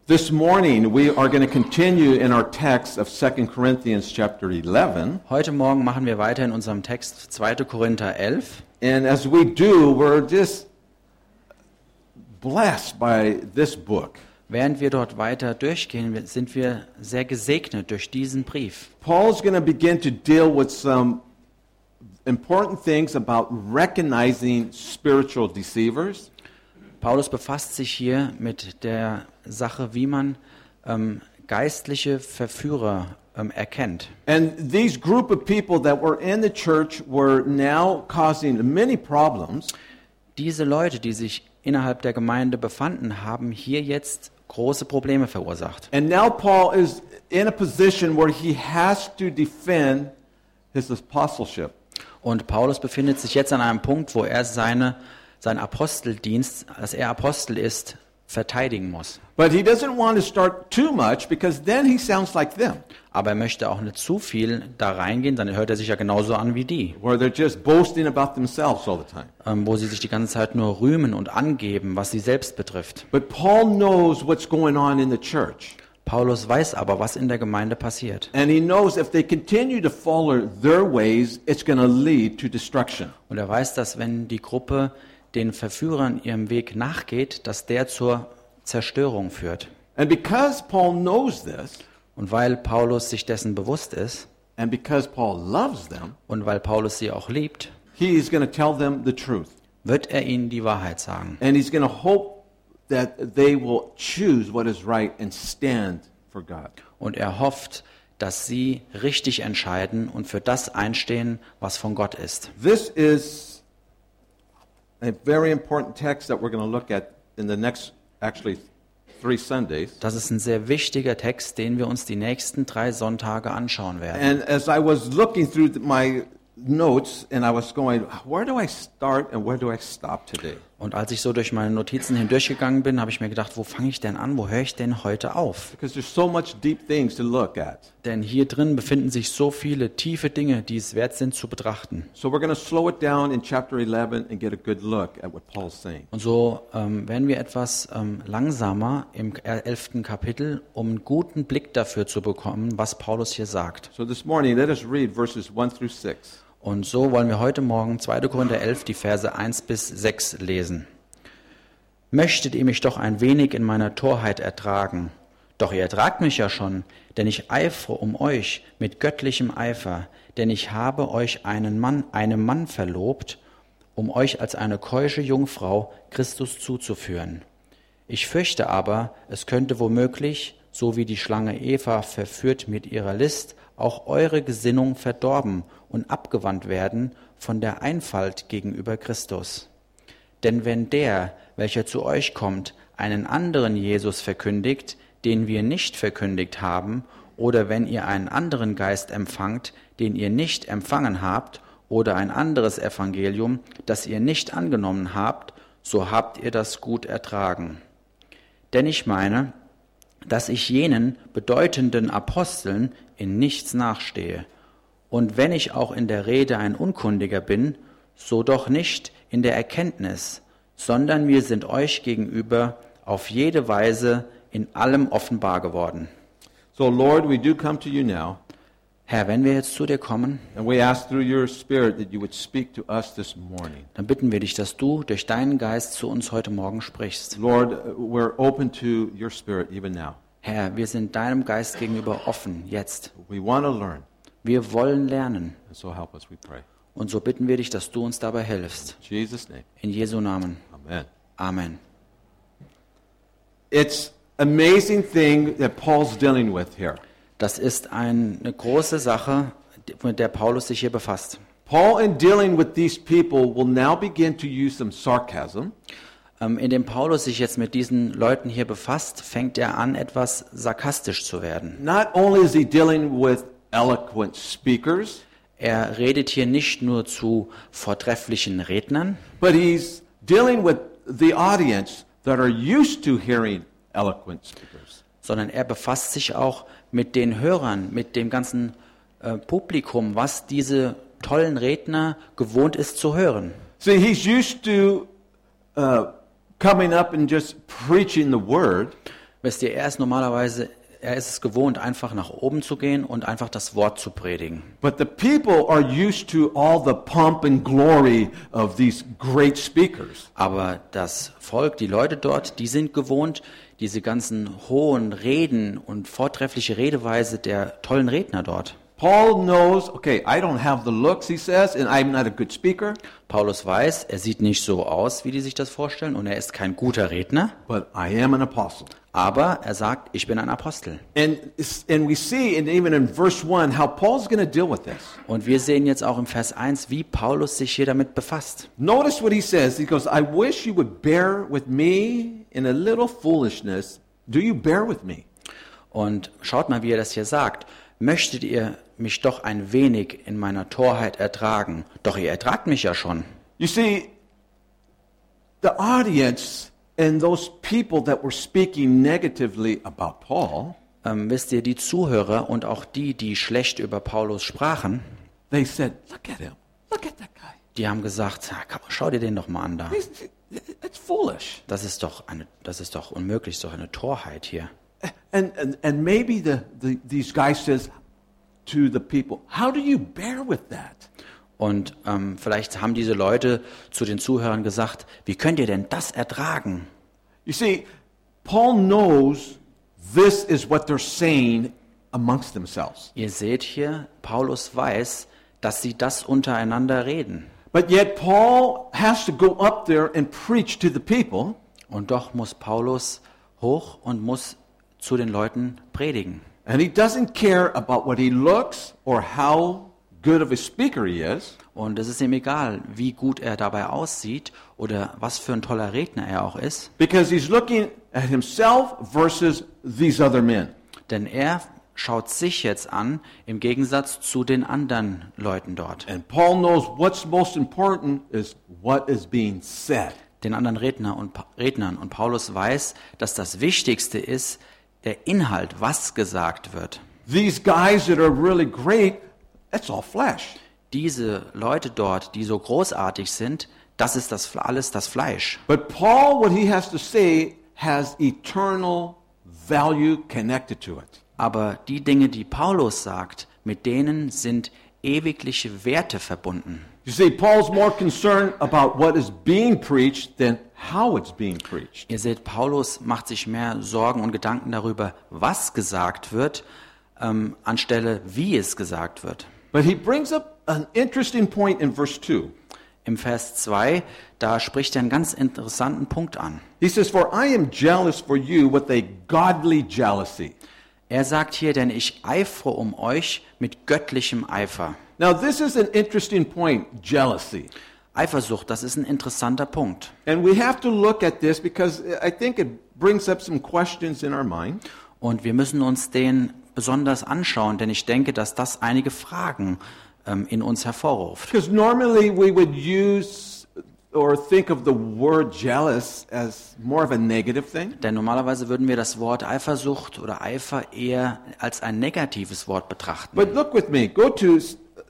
This morning we are going to continue in our text of 2 Corinthians chapter 11. Heute Morgen machen wir weiter in unserem Text 2. Korinther 11. And as we do, we're just blessed by this book. Während wir dort weiter durchgehen, sind wir sehr gesegnet durch diesen Brief. Paul's going to begin to deal with some important things about recognizing spiritual deceivers. Paulus befasst sich hier mit der Sache, wie man geistliche Verführer erkennt. And these group of people that were in the church were now causing many problems. Diese Leute, die sich innerhalb der Gemeinde befanden, haben hier jetzt große Probleme verursacht. And now Paul is in a position where he has to defend his apostleship. Und Paulus befindet sich jetzt an einem Punkt, wo er seinen Aposteldienst, dass er Apostel ist, verteidigen muss. But he doesn't want to start too much because then he sounds like them. Aber er möchte auch nicht zu viel da reingehen, dann hört er sich ja genauso an wie die. Where they're just boasting about themselves all the time. Wo sie sich die ganze Zeit nur rühmen und angeben, was sie selbst betrifft. But Paul knows what's going on in the church. Paulus weiß aber, was in der Gemeinde passiert. And he knows if they continue to follow their ways, it's going to lead to destruction. Und er weiß, dass wenn die Gruppe den Verführern ihrem Weg nachgeht, dass der zur Zerstörung führt. And because Paul knows this, und weil Paulus sich dessen bewusst ist, and because Paul loves them, und weil Paulus sie auch liebt, he is going to tell them the truth. Wird er ihnen die Wahrheit sagen. And he's going to hope that they will choose what is right and stand for God. Und er hofft, dass sie richtig entscheiden und für das einstehen, was von Gott ist. This is a very important text that we're going to look at in the next, actually, 3 Sundays. Das ist ein sehr wichtiger Text, den wir uns die nächsten 3 Sonntage anschauen werden. And as I was looking through my notes and I was going, where do I start and where do I stop today? Und als ich so durch meine Notizen hindurchgegangen bin, habe ich mir gedacht, wo fange ich denn an, wo höre ich denn heute auf? Because there's so much deep things to look at. Denn hier drin befinden sich so viele tiefe Dinge, die es wert sind zu betrachten. So we're going to slow it down in chapter 11 and get a good look at what Paul's saying. Und so werden wir etwas langsamer im 11. Kapitel, um einen guten Blick dafür zu bekommen, was Paulus hier sagt. So this morning, let us read verses 1 through 6. Und so wollen wir heute Morgen 2. Korinther 11, die Verse 1 bis 6 lesen. Möchtet ihr mich doch ein wenig in meiner Torheit ertragen? Doch ihr ertragt mich ja schon, denn ich eifere um euch mit göttlichem Eifer, denn ich habe euch einem Mann verlobt, um euch als eine keusche Jungfrau Christus zuzuführen. Ich fürchte aber, es könnte womöglich, so wie die Schlange Eva verführt mit ihrer List, auch eure Gesinnung verdorben und abgewandt werden von der Einfalt gegenüber Christus. Denn wenn der, welcher zu euch kommt, einen anderen Jesus verkündigt, den wir nicht verkündigt haben, oder wenn ihr einen anderen Geist empfangt, den ihr nicht empfangen habt, oder ein anderes Evangelium, das ihr nicht angenommen habt, so habt ihr das gut ertragen. Denn ich meine, dass ich jenen bedeutenden Aposteln in nichts nachstehe. Und wenn ich auch in der Rede ein Unkundiger bin, so doch nicht in der Erkenntnis, sondern wir sind euch gegenüber auf jede Weise in allem offenbar geworden. So Lord, we do come to you now. Herr, wenn wir jetzt zu dir kommen, And we ask through your Spirit that you would speak to us this morning. dann bitten wir dich, dass du durch deinen Geist zu uns heute Morgen sprichst. Lord, we're open to your Spirit even now. Herr, wir sind deinem Geist gegenüber offen, jetzt. We want to learn, Wir wollen lernen. and so help us, we pray. Und so bitten wir dich, dass du uns dabei hilfst. In Jesus' name, In Jesu Namen. amen. Amen. It's amazing thing that Paul's dealing with here. Das ist eine große Sache, mit der Paulus sich hier befasst. Paul, in dealing with these people, will now begin to use some sarcasm. Indem Paulus sich jetzt mit diesen Leuten hier befasst, fängt er an, etwas sarkastisch zu werden. Not only is he dealing with eloquent speakers, Er redet hier nicht nur zu vortrefflichen Rednern, but he's dealing with the audience that are used to hearing eloquent speakers. sondern er befasst sich auch mit den Hörern, mit dem ganzen Publikum, was diese tollen Redner gewohnt ist zu hören. See, he's used to coming up and just preaching the word. Wisst ihr, er ist es gewohnt, einfach nach oben zu gehen und einfach das Wort zu predigen. But the people are used to all the pomp and glory of these great speakers. Aber das Volk, die Leute dort, die sind gewohnt, diese ganzen hohen Reden und vortreffliche Redeweise der tollen Redner dort. Paul knows, okay, I don't have the looks, he says, and I'm not a good speaker, Paulus weiß, er sieht nicht so aus, wie die sich das vorstellen, und er ist kein guter Redner, but I am an apostle. aber er sagt, ich bin ein Apostel. And we see, and even in verse 1, how Paul's going to deal with this. Und wir sehen jetzt auch im Vers 1, wie Paulus sich hier damit befasst. Notice what he says. He goes, I wish you would bear with me in a little foolishness. Do you bear with me? Und schaut mal, wie er das hier sagt. Möchtet ihr mich doch ein wenig in meiner Torheit ertragen? Doch ihr ertragt mich ja schon. You see, the audience and those people that were speaking negatively about Paul, Wisst ihr, die Zuhörer und auch die schlecht über Paulus sprachen, they said, look at him. Look at that guy. die haben gesagt, schau dir den doch mal an da. It's foolish. Das ist doch unmöglich, ist doch eine Torheit hier. And maybe these guys says to the people, how do you bear with that? Und vielleicht haben diese Leute zu den Zuhörern gesagt, wie könnt ihr denn das ertragen? You see, Paul knows this is what they're saying amongst themselves. Ihr seht hier, Paulus weiß, dass sie das untereinander reden. But yet Paul has to go up there and preach to the people. Und doch muss Paulus hoch und muss zu den Leuten predigen. And he doesn't care about what he looks or how good of a speaker he is. Und es ist ihm egal, wie gut er dabei aussieht oder was für ein toller Redner er auch ist. Because he's looking at himself versus these other men. Denn er schaut sich jetzt an, im Gegensatz zu den anderen Leuten dort. And Paul knows what's most important is what is being said. Den anderen Rednern. Und Paulus weiß, dass das Wichtigste ist, der Inhalt, was gesagt wird. These guys that are really great, that's all flesh. Diese Leute dort, die so großartig sind, das ist alles das Fleisch. But Paul, what he has to say, has eternal value connected to it. Aber die Dinge, die Paulus sagt, mit denen sind ewigliche Werte verbunden. You see, Paul's more concerned about what is being preached than how it's being preached. Ihr seht, Paulus macht sich mehr Sorgen und Gedanken darüber, was gesagt wird, anstelle wie es gesagt wird. But he brings up an interesting point in verse 2. Im Vers 2, da spricht er einen ganz interessanten Punkt an. He says, "For I am jealous for you with a godly jealousy." Er sagt hier, denn ich eifere um euch mit göttlichem Eifer. Now this is an interesting point, jealousy. Eifersucht, das ist ein interessanter Punkt. And we have to look at this because I think it brings up some questions in our mind. Und wir müssen uns den besonders anschauen, denn ich denke, dass das einige Fragen in uns hervorruft. Because normally we would use or think of the word jealous as more of a negative thing. Denn normalerweise würden wir das Wort Eifersucht oder Eifer eher als ein negatives Wort betrachten. But look with me, go to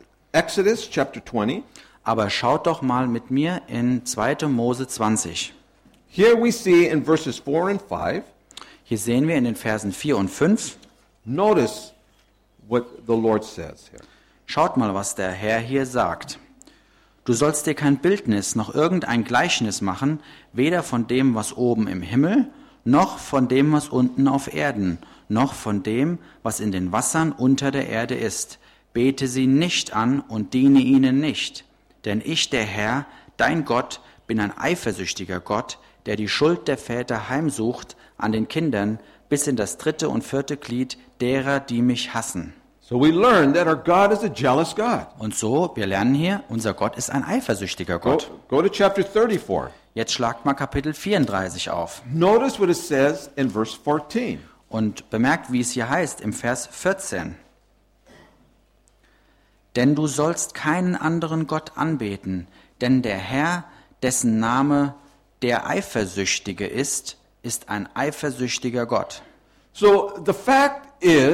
Exodus chapter 20. Aber schaut doch mal mit mir in 2. Mose 20. Here we see in verses 4 and 5. Hier sehen wir in den Versen 4 und 5. Notice what the Lord says here. Schaut mal, was der Herr hier sagt. Du sollst dir kein Bildnis noch irgendein Gleichnis machen, weder von dem, was oben im Himmel, noch von dem, was unten auf Erden, noch von dem, was in den Wassern unter der Erde ist. Bete sie nicht an und diene ihnen nicht. Denn ich, der Herr, dein Gott, bin ein eifersüchtiger Gott, der die Schuld der Väter heimsucht an den Kindern bis in das 3. und 4. Glied derer, die mich hassen. So we learn that our God is a jealous God. Und so, wir lernen hier, unser Gott ist ein eifersüchtiger Gott. Go to chapter 34. Jetzt schlagt mal Kapitel 34 auf Notice what it says in verse 14. und bemerkt, wie es hier heißt im Vers 14. Denn du sollst keinen anderen Gott anbeten, denn der Herr, dessen Name der Eifersüchtige ist ein eifersüchtiger Gott. So the fact is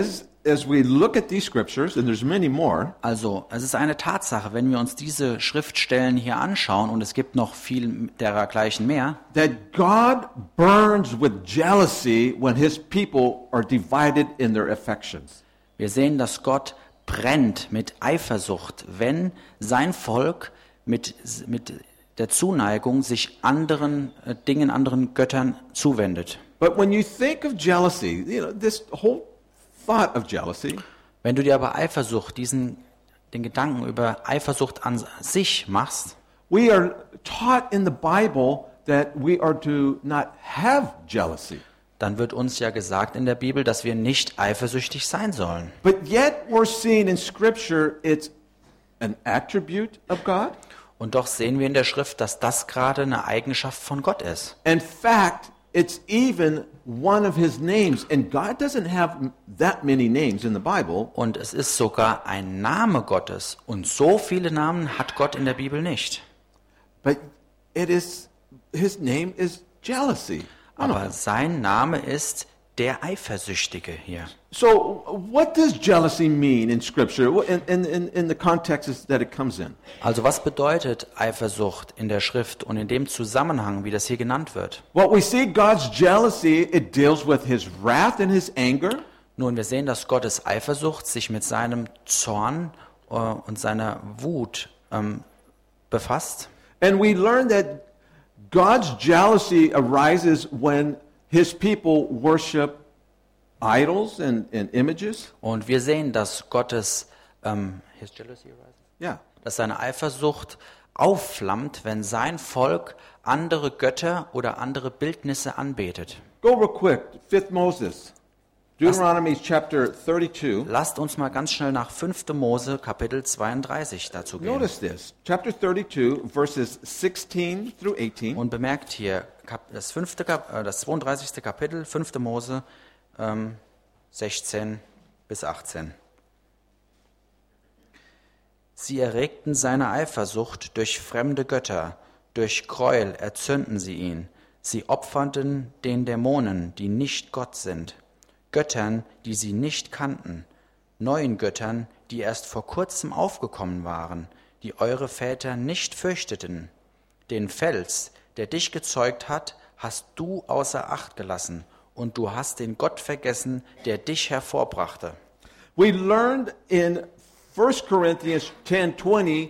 as we look at these scriptures, and there's many more, Also, es ist eine Tatsache, wenn wir uns diese Schriftstellen hier anschauen, und es gibt noch viel dergleichen mehr, that God burns with jealousy when his people are divided in their affections. wir sehen, dass Gott brennt mit Eifersucht, wenn sein Volk mit der Zuneigung sich anderen Dingen, anderen Göttern zuwendet. But when you think of jealousy, this whole thought of jealousy, Wenn du dir aber Eifersucht, den Gedanken über Eifersucht an sich machst, we are taught in the Bible that we are to not have jealousy. dann wird uns ja gesagt in der Bibel, dass wir nicht eifersüchtig sein sollen. But yet we're seeing in Scripture it's an attribute of God. Und doch sehen wir in der Schrift, dass das gerade eine Eigenschaft von Gott ist. In fact, it's even one of his names. And God doesn't have that many names in the Bible. Und es ist sogar ein Name Gottes. Und so viele Namen hat Gott in der Bibel nicht. But his name is jealousy. Aber sein Name ist der Eifersüchtige hier. So what does jealousy mean in Scripture, in the context that it comes in? Also was bedeutet Eifersucht in der Schrift und in dem Zusammenhang, wie das hier genannt wird? Well, we see God's jealousy, it deals with his wrath and his anger. Nun, wir sehen, dass Gottes Eifersucht sich mit seinem Zorn und seiner Wut befasst. And we learn that God's jealousy arises when his people worship idols and images. Und wir sehen, dass Gottes dass seine Eifersucht aufflammt, wenn sein Volk andere Götter oder andere Bildnisse anbetet. Go real quick, 5 Moses, Deuteronomy chapter 32. Lasst uns mal ganz schnell nach 5. Mose Kapitel 32 dazu gehen. Notice this, chapter 32, verses 16 through 18. Und bemerkt hier das 32. Kapitel, 5. Mose 16 bis 18. Sie erregten seine Eifersucht durch fremde Götter, durch Gräuel erzünden sie ihn. Sie opferten den Dämonen, die nicht Gott sind, Göttern, die sie nicht kannten, neuen Göttern, die erst vor kurzem aufgekommen waren, die eure Väter nicht fürchteten. Den Fels, der dich gezeugt hat, hast du außer Acht gelassen, und du hast den Gott vergessen, der dich hervorbrachte. We learned in 1 Corinthians 10:20,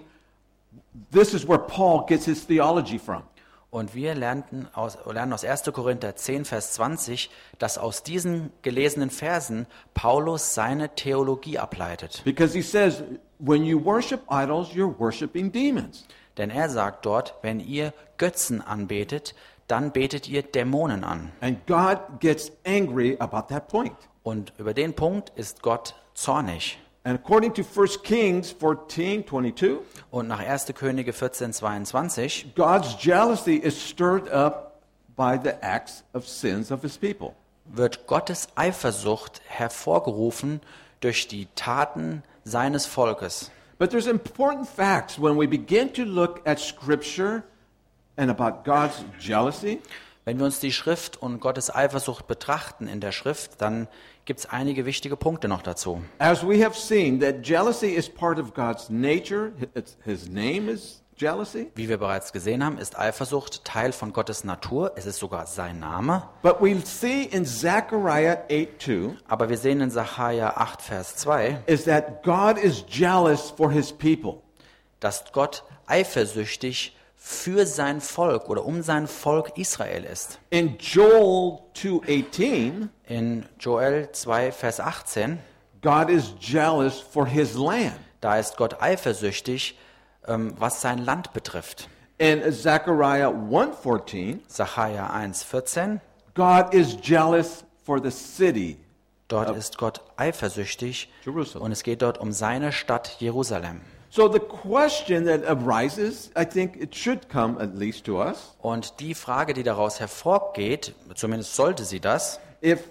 this is where Paul gets his theology from. Und wir lernen aus 1. Korinther 10, Vers 20, dass aus diesen gelesenen Versen Paulus seine Theologie ableitet. Because he says, when you worship idols, you're worshiping demons. Denn er sagt dort, wenn ihr Götzen anbetet, dann betet ihr Dämonen an. And God gets angry about that point. Und über den Punkt ist Gott zornig. And according to 1 Kings 14:22, Und nach 1. Könige 14, 22, God's jealousy is stirred up by the acts of sins of his people. wird Gottes Eifersucht hervorgerufen durch die Taten seines Volkes. But there's important facts when we begin to look at Scripture and about God's jealousy. Wenn wir uns die Schrift und Gottes Eifersucht betrachten in der Schrift, dann gibt es einige wichtige Punkte noch dazu. As we have seen, that jealousy is part of God's nature. His name is jealousy. Wie wir bereits gesehen haben, ist Eifersucht Teil von Gottes Natur. Es ist sogar sein Name. But we see in Zechariah 8:2 Aber wir sehen in Sacharja 8, Vers 2, is that God is jealous for his people. dass Gott eifersüchtig für sein Volk oder um sein Volk Israel ist. In Joel 2:18, In Joel 2, Vers 18, God is jealous for his land. da ist Gott eifersüchtig, was sein Land betrifft. In Zechariah 1:14, Sacharja 1, 14, God is jealous for the city. dort ist Gott eifersüchtig Jerusalem. und es geht dort um seine Stadt Jerusalem. So the question that arises, I think it should come at least to us, Und die Frage, die daraus hervorgeht, zumindest sollte sie das, if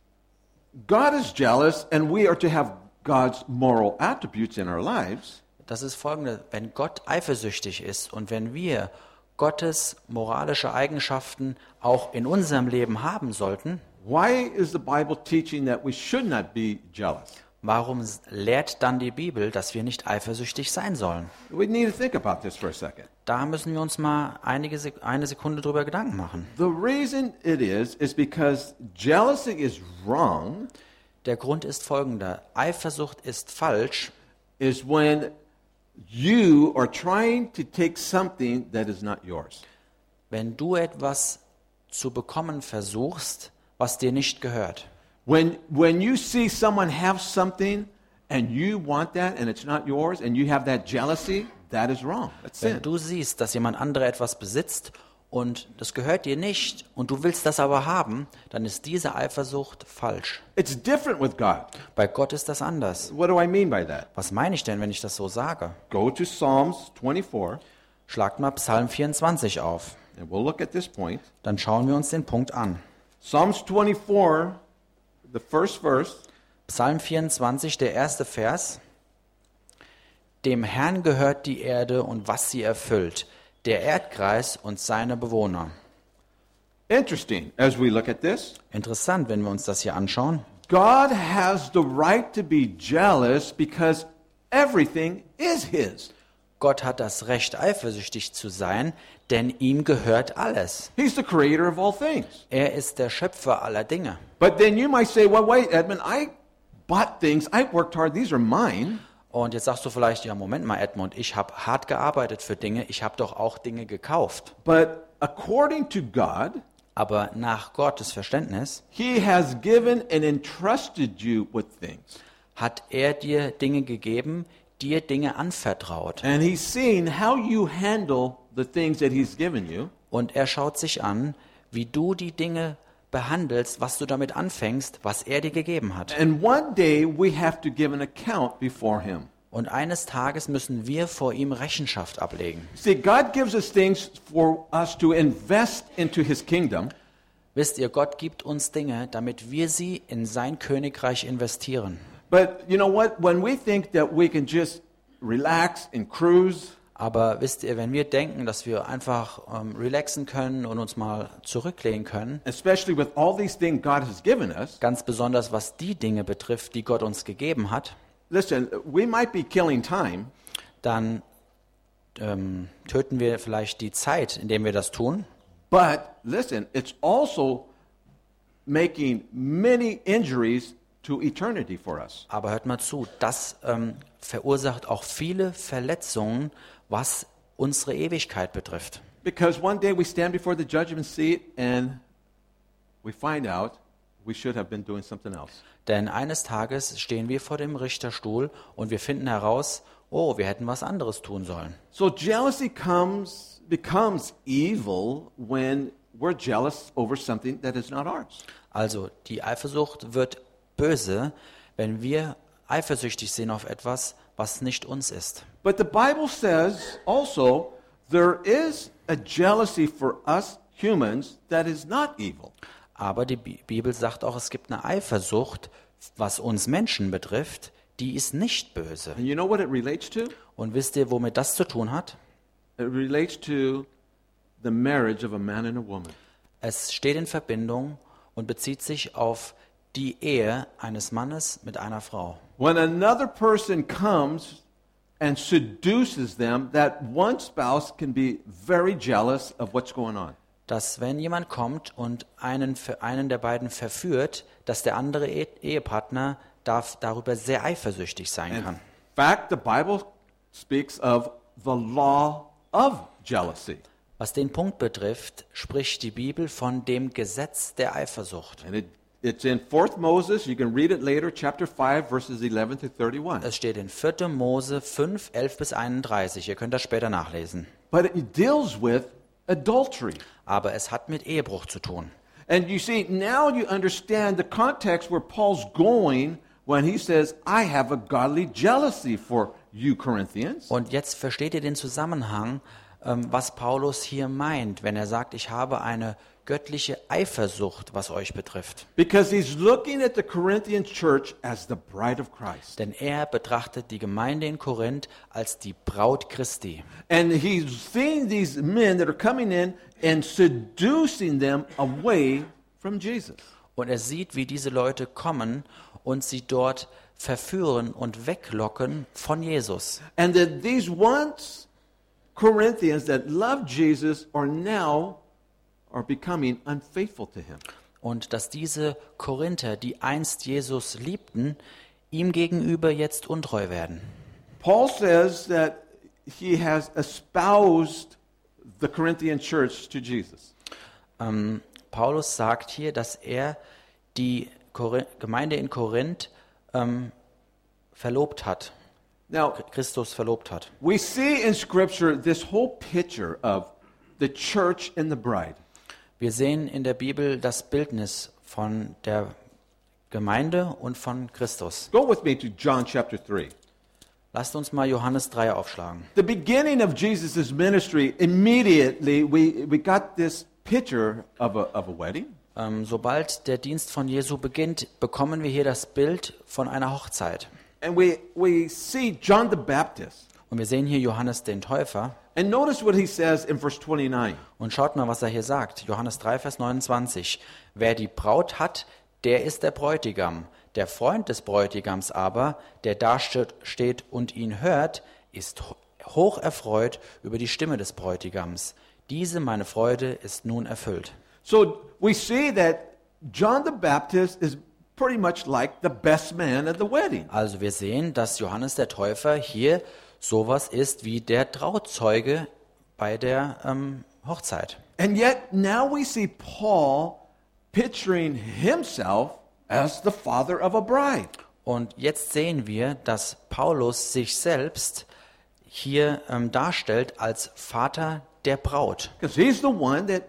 God is jealous and we are to have God's moral attributes in our lives, das ist folgende: Wenn Gott eifersüchtig ist und wenn wir Gottes moralische Eigenschaften auch in unserem Leben haben sollten, why is the Bible teaching that we should not be jealous? Warum lehrt dann die Bibel, dass wir nicht eifersüchtig sein sollen? We need to think about this for a second. Da müssen wir uns mal eine Sekunde drüber Gedanken machen. The reason it is because jealousy is wrong, Der Grund ist folgender. Eifersucht ist falsch, is when you are trying to take something that is not yours. wenn du etwas zu bekommen versuchst, was dir nicht gehört. When you see someone have something and you want that and it's not yours and you have that jealousy, that is wrong. That's sin. Wenn du siehst, dass jemand anderer etwas besitzt und das gehört dir nicht und du willst das aber haben, dann ist diese Eifersucht falsch. It's different with God. Bei Gott ist das anders. What do I mean by that? Was meine ich denn, wenn ich das so sage? Go to Psalms 24 Schlagt mal Psalm 24 auf. and we'll look at this point. Dann schauen wir uns den Punkt an. Psalms 24, the first verse. Psalm 24, der erste Vers. Dem Herrn gehört die Erde und was sie erfüllt, der Erdkreis und seine Bewohner. Interesting as we look at this. Interessant, wenn wir uns das hier anschauen. God has the right to be jealous because everything is his. Gott hat das Recht, eifersüchtig zu sein, denn ihm gehört alles. He's the creator of all things. Er ist der Schöpfer aller Dinge. But then you might say, well, wait, Edmund, I bought things. I worked hard. These are mine. Und jetzt sagst du vielleicht, ja, Moment mal, Edmund, ich habe hart gearbeitet für Dinge, ich habe doch auch Dinge gekauft. But according to God, Aber nach Gottes Verständnis he has given and entrusted you with things. hat er dir Dinge gegeben, dir Dinge anvertraut. And he's seen how you handle the things that he's given you. Und er schaut sich an, wie du die Dinge behandelst, was du damit anfängst, was er dir gegeben hat. And one day we have to give an account before him. Und eines Tages müssen wir vor ihm Rechenschaft ablegen. See, God gives us things for us to invest into his kingdom. Wisst ihr, Gott gibt uns Dinge, damit wir sie in sein Königreich investieren. But you know what? When we think that we can just relax and cruise, Aber wisst ihr, wenn wir denken, dass wir einfach relaxen können und uns mal zurücklehnen können, especially with all these things God has given us, ganz besonders was die Dinge betrifft, die Gott uns gegeben hat, listen, we might be killing time, dann töten wir vielleicht die Zeit, indem wir das tun. but listen, it's also making many injuries to eternity for us. Aber hört mal zu, das verursacht auch viele Verletzungen, was unsere Ewigkeit betrifft. Because one day we stand before the judgment seat and we find out we should have been doing something else. Denn eines Tages stehen wir vor dem Richterstuhl und wir finden heraus, oh, wir hätten was anderes tun sollen. So jealousy becomes evil when we're jealous over something that is not ours. Also die Eifersucht wird böse, wenn wir eifersüchtig sind auf etwas, was nicht uns ist. But the Bible says also there is a jealousy for us humans that is not evil. Aber die Bibel sagt auch, es gibt eine Eifersucht, was uns Menschen betrifft, die ist nicht böse. And you know what it relates to? Und wisst ihr, womit das zu tun hat? It relates to the marriage of a man and a woman. Es steht in Verbindung und bezieht sich auf die Ehe eines Mannes mit einer Frau. When another person comes and seduces them, that one spouse can be very jealous of what's going on. Dass wenn jemand kommt und einen der beiden verführt, dass der andere Ehepartner darüber sehr eifersüchtig sein In kann. fact, the Bible speaks of the law of jealousy. Was den Punkt betrifft, spricht die Bibel von dem Gesetz der Eifersucht. And it's in 4 Moses. You can read it later, chapter 5, verses 11 to 31. Es steht in 4. Mose 5, 11 bis 31. Ihr könnt das später nachlesen. But it deals with adultery. Aber es hat mit Ehebruch zu tun. And you see, now you understand the context where Paul's going when he says, I have a godly jealousy for you, Corinthians. Und jetzt versteht ihr den Zusammenhang, was Paulus hier meint, wenn er sagt, ich habe eine göttliche Eifersucht, was euch betrifft. Because he's looking at the Corinthian church as the bride of Christ. Denn er betrachtet die Gemeinde in Korinth als die Braut Christi. And he's seeing these men that are coming in and seducing them away from Jesus. Und er sieht, wie diese Leute kommen und sie dort verführen und weglocken von Jesus. And that these once Corinthians that loved Jesus are becoming unfaithful to him. Und dass diese Korinther, die einst Jesus liebten, ihm gegenüber jetzt untreu werden. Paul says that he has espoused the Corinthian church to Jesus. Paulus sagt hier, dass er die Gemeinde in Korinth verlobt hat, Now, Christus verlobt hat. we see in Scripture this whole picture of the church and the bride. Wir sehen in der Bibel das Bildnis von der Gemeinde und von Christus. Go with me to John chapter 3. Lasst uns mal Johannes 3 aufschlagen. The beginning of Jesus' ministry, immediately we got this picture of a wedding. Sobald der Dienst von Jesu beginnt, bekommen wir hier das Bild von einer Hochzeit. And we see John the Baptist. Und wir sehen hier Johannes den Täufer. And notice what he says in verse 29. Und schaut mal, was er hier sagt. Johannes 3, Vers 29. Wer die Braut hat, der ist der Bräutigam. Der Freund des Bräutigams aber, der da steht und ihn hört, ist hoch erfreut über die Stimme des Bräutigams. Diese, meine Freude, ist nun erfüllt. So we see that John the Baptist is pretty much like the best man at the wedding. Also wir sehen, dass Johannes der Täufer hier sowas ist wie der Trauzeuge bei der Hochzeit. And yet now we see Paul picturing himself as the father of a bride. Und jetzt sehen wir, dass Paulus sich selbst hier darstellt als Vater der Braut. Because he's the one that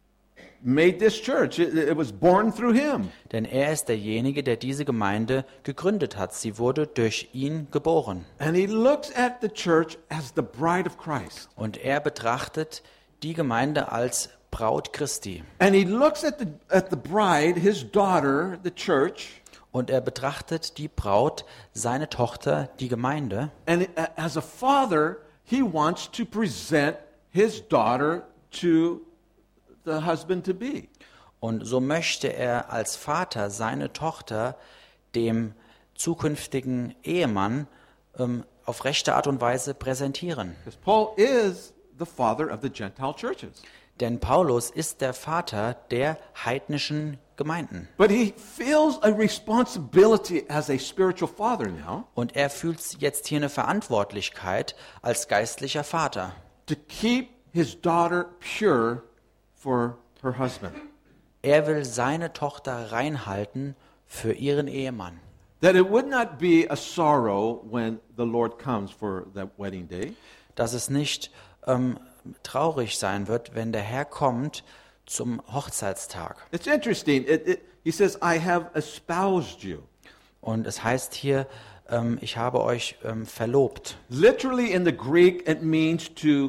made this church. It was born through him. Denn er ist derjenige, der diese Gemeinde gegründet hat. Sie wurde durch ihn geboren. And he looks at the church as the bride of Christ. Und er betrachtet die Gemeinde als Braut Christi. And he looks at the bride, his daughter, the church. Und er betrachtet die Braut, seine Tochter, die Gemeinde. And as a father, he wants to present his daughter to the husband-to-be. Und so möchte er als Vater seine Tochter dem zukünftigen Ehemann auf rechte Art und Weise präsentieren. Because Paul is the father of the Gentile churches. Denn Paulus ist der Vater der heidnischen Gemeinden. But he feels a responsibility as a spiritual father now Und er fühlt jetzt hier eine Verantwortlichkeit als geistlicher Vater, to keep his daughter pure for her husband. er will seine Tochter reinhalten für ihren Ehemann. That it would not be a sorrow when the Lord comes for that wedding day. Dass es nicht traurig sein wird, wenn der Herr kommt zum Hochzeitstag. It's interesting. He says, I have espoused you. Und es heißt hier, ich habe euch verlobt. Literally in the Greek, it means to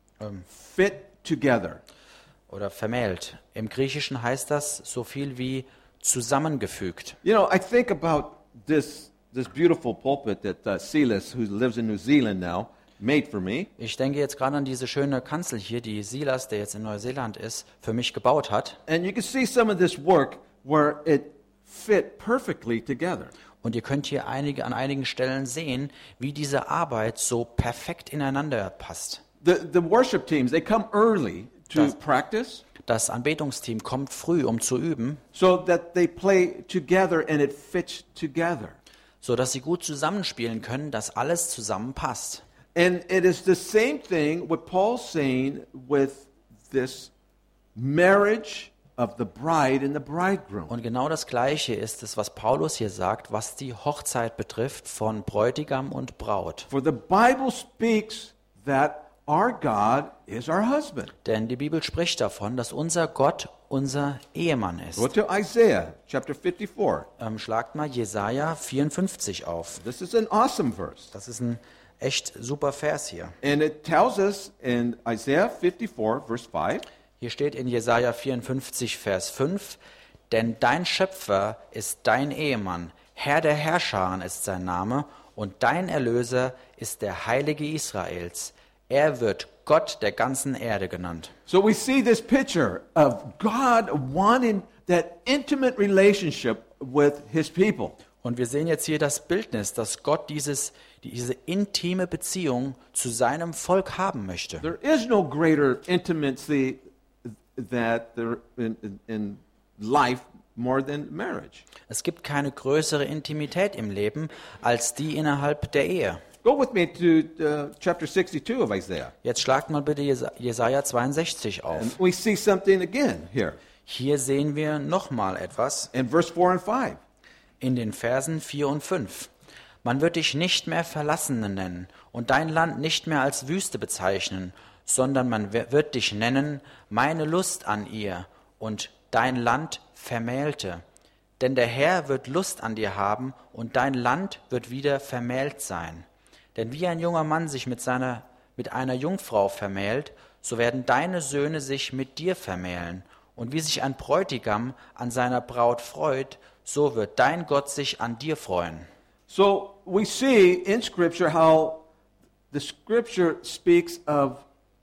fit together. Oder vermählt. Im Griechischen heißt das so viel wie zusammengefügt. You know, I think about this beautiful pulpit that Silas, who lives in New Zealand now, made for me. Ich denke jetzt gerade an diese schöne Kanzel hier, die Silas, der jetzt in Neuseeland ist, für mich gebaut hat. And you can see some of this work where it fit perfectly together. Und ihr könnt hier an einigen Stellen sehen, wie diese Arbeit so perfekt ineinander passt. The worship teams, they come early to practice Das Anbetungsteam kommt früh, um zu üben, so that they play together and it fits together. so dass sie gut zusammenspielen können, dass alles zusammenpasst. And it is the same thing what Paul's saying with this marriage of the bride and the bridegroom. Und genau das Gleiche ist es, was Paulus hier sagt, was die Hochzeit betrifft von Bräutigam und Braut. For the Bible speaks that our God is our husband. Denn die Bibel spricht davon, dass unser Gott unser Ehemann ist. Go to Isaiah chapter 54. Schlagt mal Jesaja 54 auf. This is an awesome verse. Das ist ein echt super Vers hier. And it tells us in Isaiah 54 verse 5, Hier steht in Jesaja 54, Vers 5, denn dein Schöpfer ist dein Ehemann, Herr der Herrscharen ist sein Name, und dein Erlöser ist der Heilige Israels. Er wird Gott der ganzen Erde genannt. so we see this picture of God wanting that intimate relationship with his people. Und wir sehen jetzt hier das Bildnis, dass Gott diese intime Beziehung zu seinem Volk haben möchte. There is no greater intimacy that there in life more than marriage. Es gibt keine größere Intimität im Leben als die innerhalb der Ehe. Go with me to chapter 62 of Isaiah. Jetzt schlagt mal bitte Jesaja 62 auf. And we see something again here Hier sehen wir nochmal etwas in verse 4 and 5. in den Versen 4 und 5. Man wird dich nicht mehr Verlassene nennen und dein Land nicht mehr als Wüste bezeichnen, sondern man wird dich nennen, meine Lust an ihr und dein Land Vermählte. Denn der Herr wird Lust an dir haben und dein Land wird wieder vermählt sein. Denn wie ein junger Mann sich mit einer Jungfrau vermählt, so werden deine Söhne sich mit dir vermählen. Und wie sich ein Bräutigam an seiner Braut freut, so wird dein Gott sich an dir freuen. So we see in Scripture how the Scripture speaks of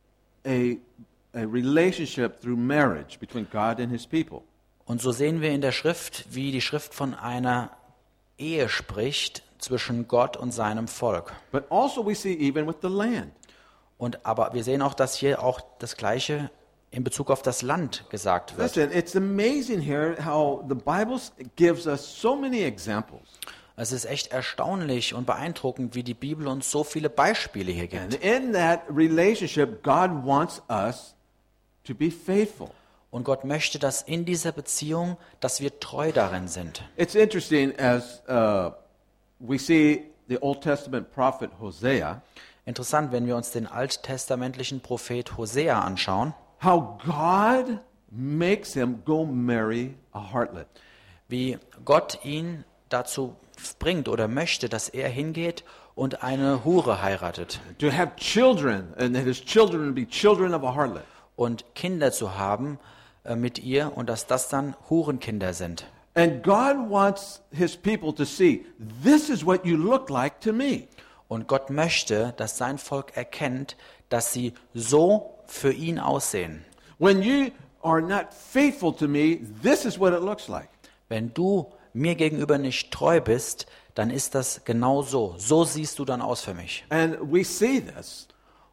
a relationship through marriage between God and His people. Und so sehen wir in der Schrift, wie die Schrift von einer Ehe spricht zwischen Gott und seinem Volk. But also we see even with the land. Aber wir sehen auch, dass hier auch das Gleiche in Bezug auf das Land gesagt wird. Listen, it's amazing here how the Bible gives us so many examples. Es ist echt erstaunlich und beeindruckend, wie die Bibel uns so viele Beispiele hier And gibt. in that relationship, God wants us to be faithful. Und Gott möchte, dass in dieser Beziehung, dass wir treu darin sind. It's interesting as we see the Old Testament prophet Hosea, Interessant, wenn wir uns den alttestamentlichen Prophet Hosea anschauen, how God makes him go marry a harlot. wie Gott ihn dazu bringt oder möchte, dass er hingeht und eine Hure heiratet To have children, and that his children be children of a harlot. und Kinder zu haben mit ihr und dass das dann Hurenkinder sind. And God wants his people to see, this is what you look like to me. Und Gott möchte, dass sein Volk erkennt, dass sie so für ihn aussehen. When you are not faithful to me, this is what it looks like. Wenn du mir gegenüber nicht treu bist, dann ist das genau so. So siehst du dann aus für mich. And we see this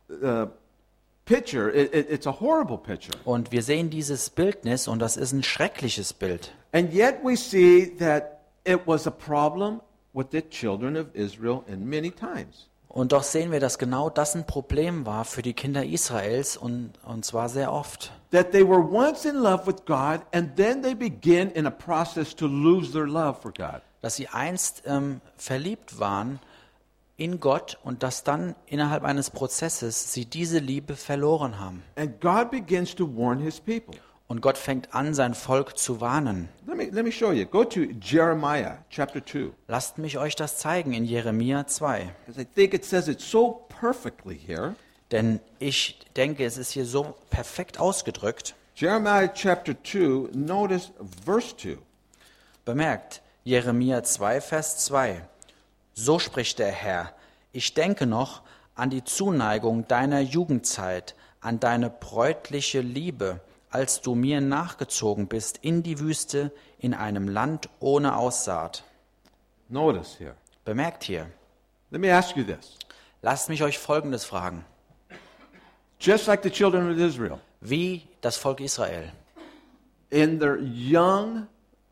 picture. It's a horrible picture. Und wir sehen dieses Bildnis und das ist ein schreckliches Bild. And yet we see that it was a problem with the children of Israel in many times. Und doch sehen wir, dass genau das ein Problem war für die Kinder Israels und zwar sehr oft. That they were once in love with God and then they begin in a process to lose their love for God. Dass sie einst verliebt waren in Gott und dass dann innerhalb eines Prozesses sie diese Liebe verloren haben. And God begins to warn his people. Und Gott fängt an, sein Volk zu warnen. Let me show you. Go to Jeremiah chapter 2. Lasst mich euch das zeigen in Jeremia 2. Because I think it says it so perfectly here. Denn ich denke, es ist hier so perfekt ausgedrückt. Jeremiah chapter 2, notice verse 2. Bemerkt, Jeremia 2, Vers 2. So spricht der Herr, ich denke noch an die Zuneigung deiner Jugendzeit, an deine bräutliche Liebe, als du mir nachgezogen bist in die Wüste, in einem Land ohne Aussaat. Notice here. Bemerkt hier, Let me ask you this. lasst mich euch Folgendes fragen. Just like the children of Israel, Wie das Volk Israel in their young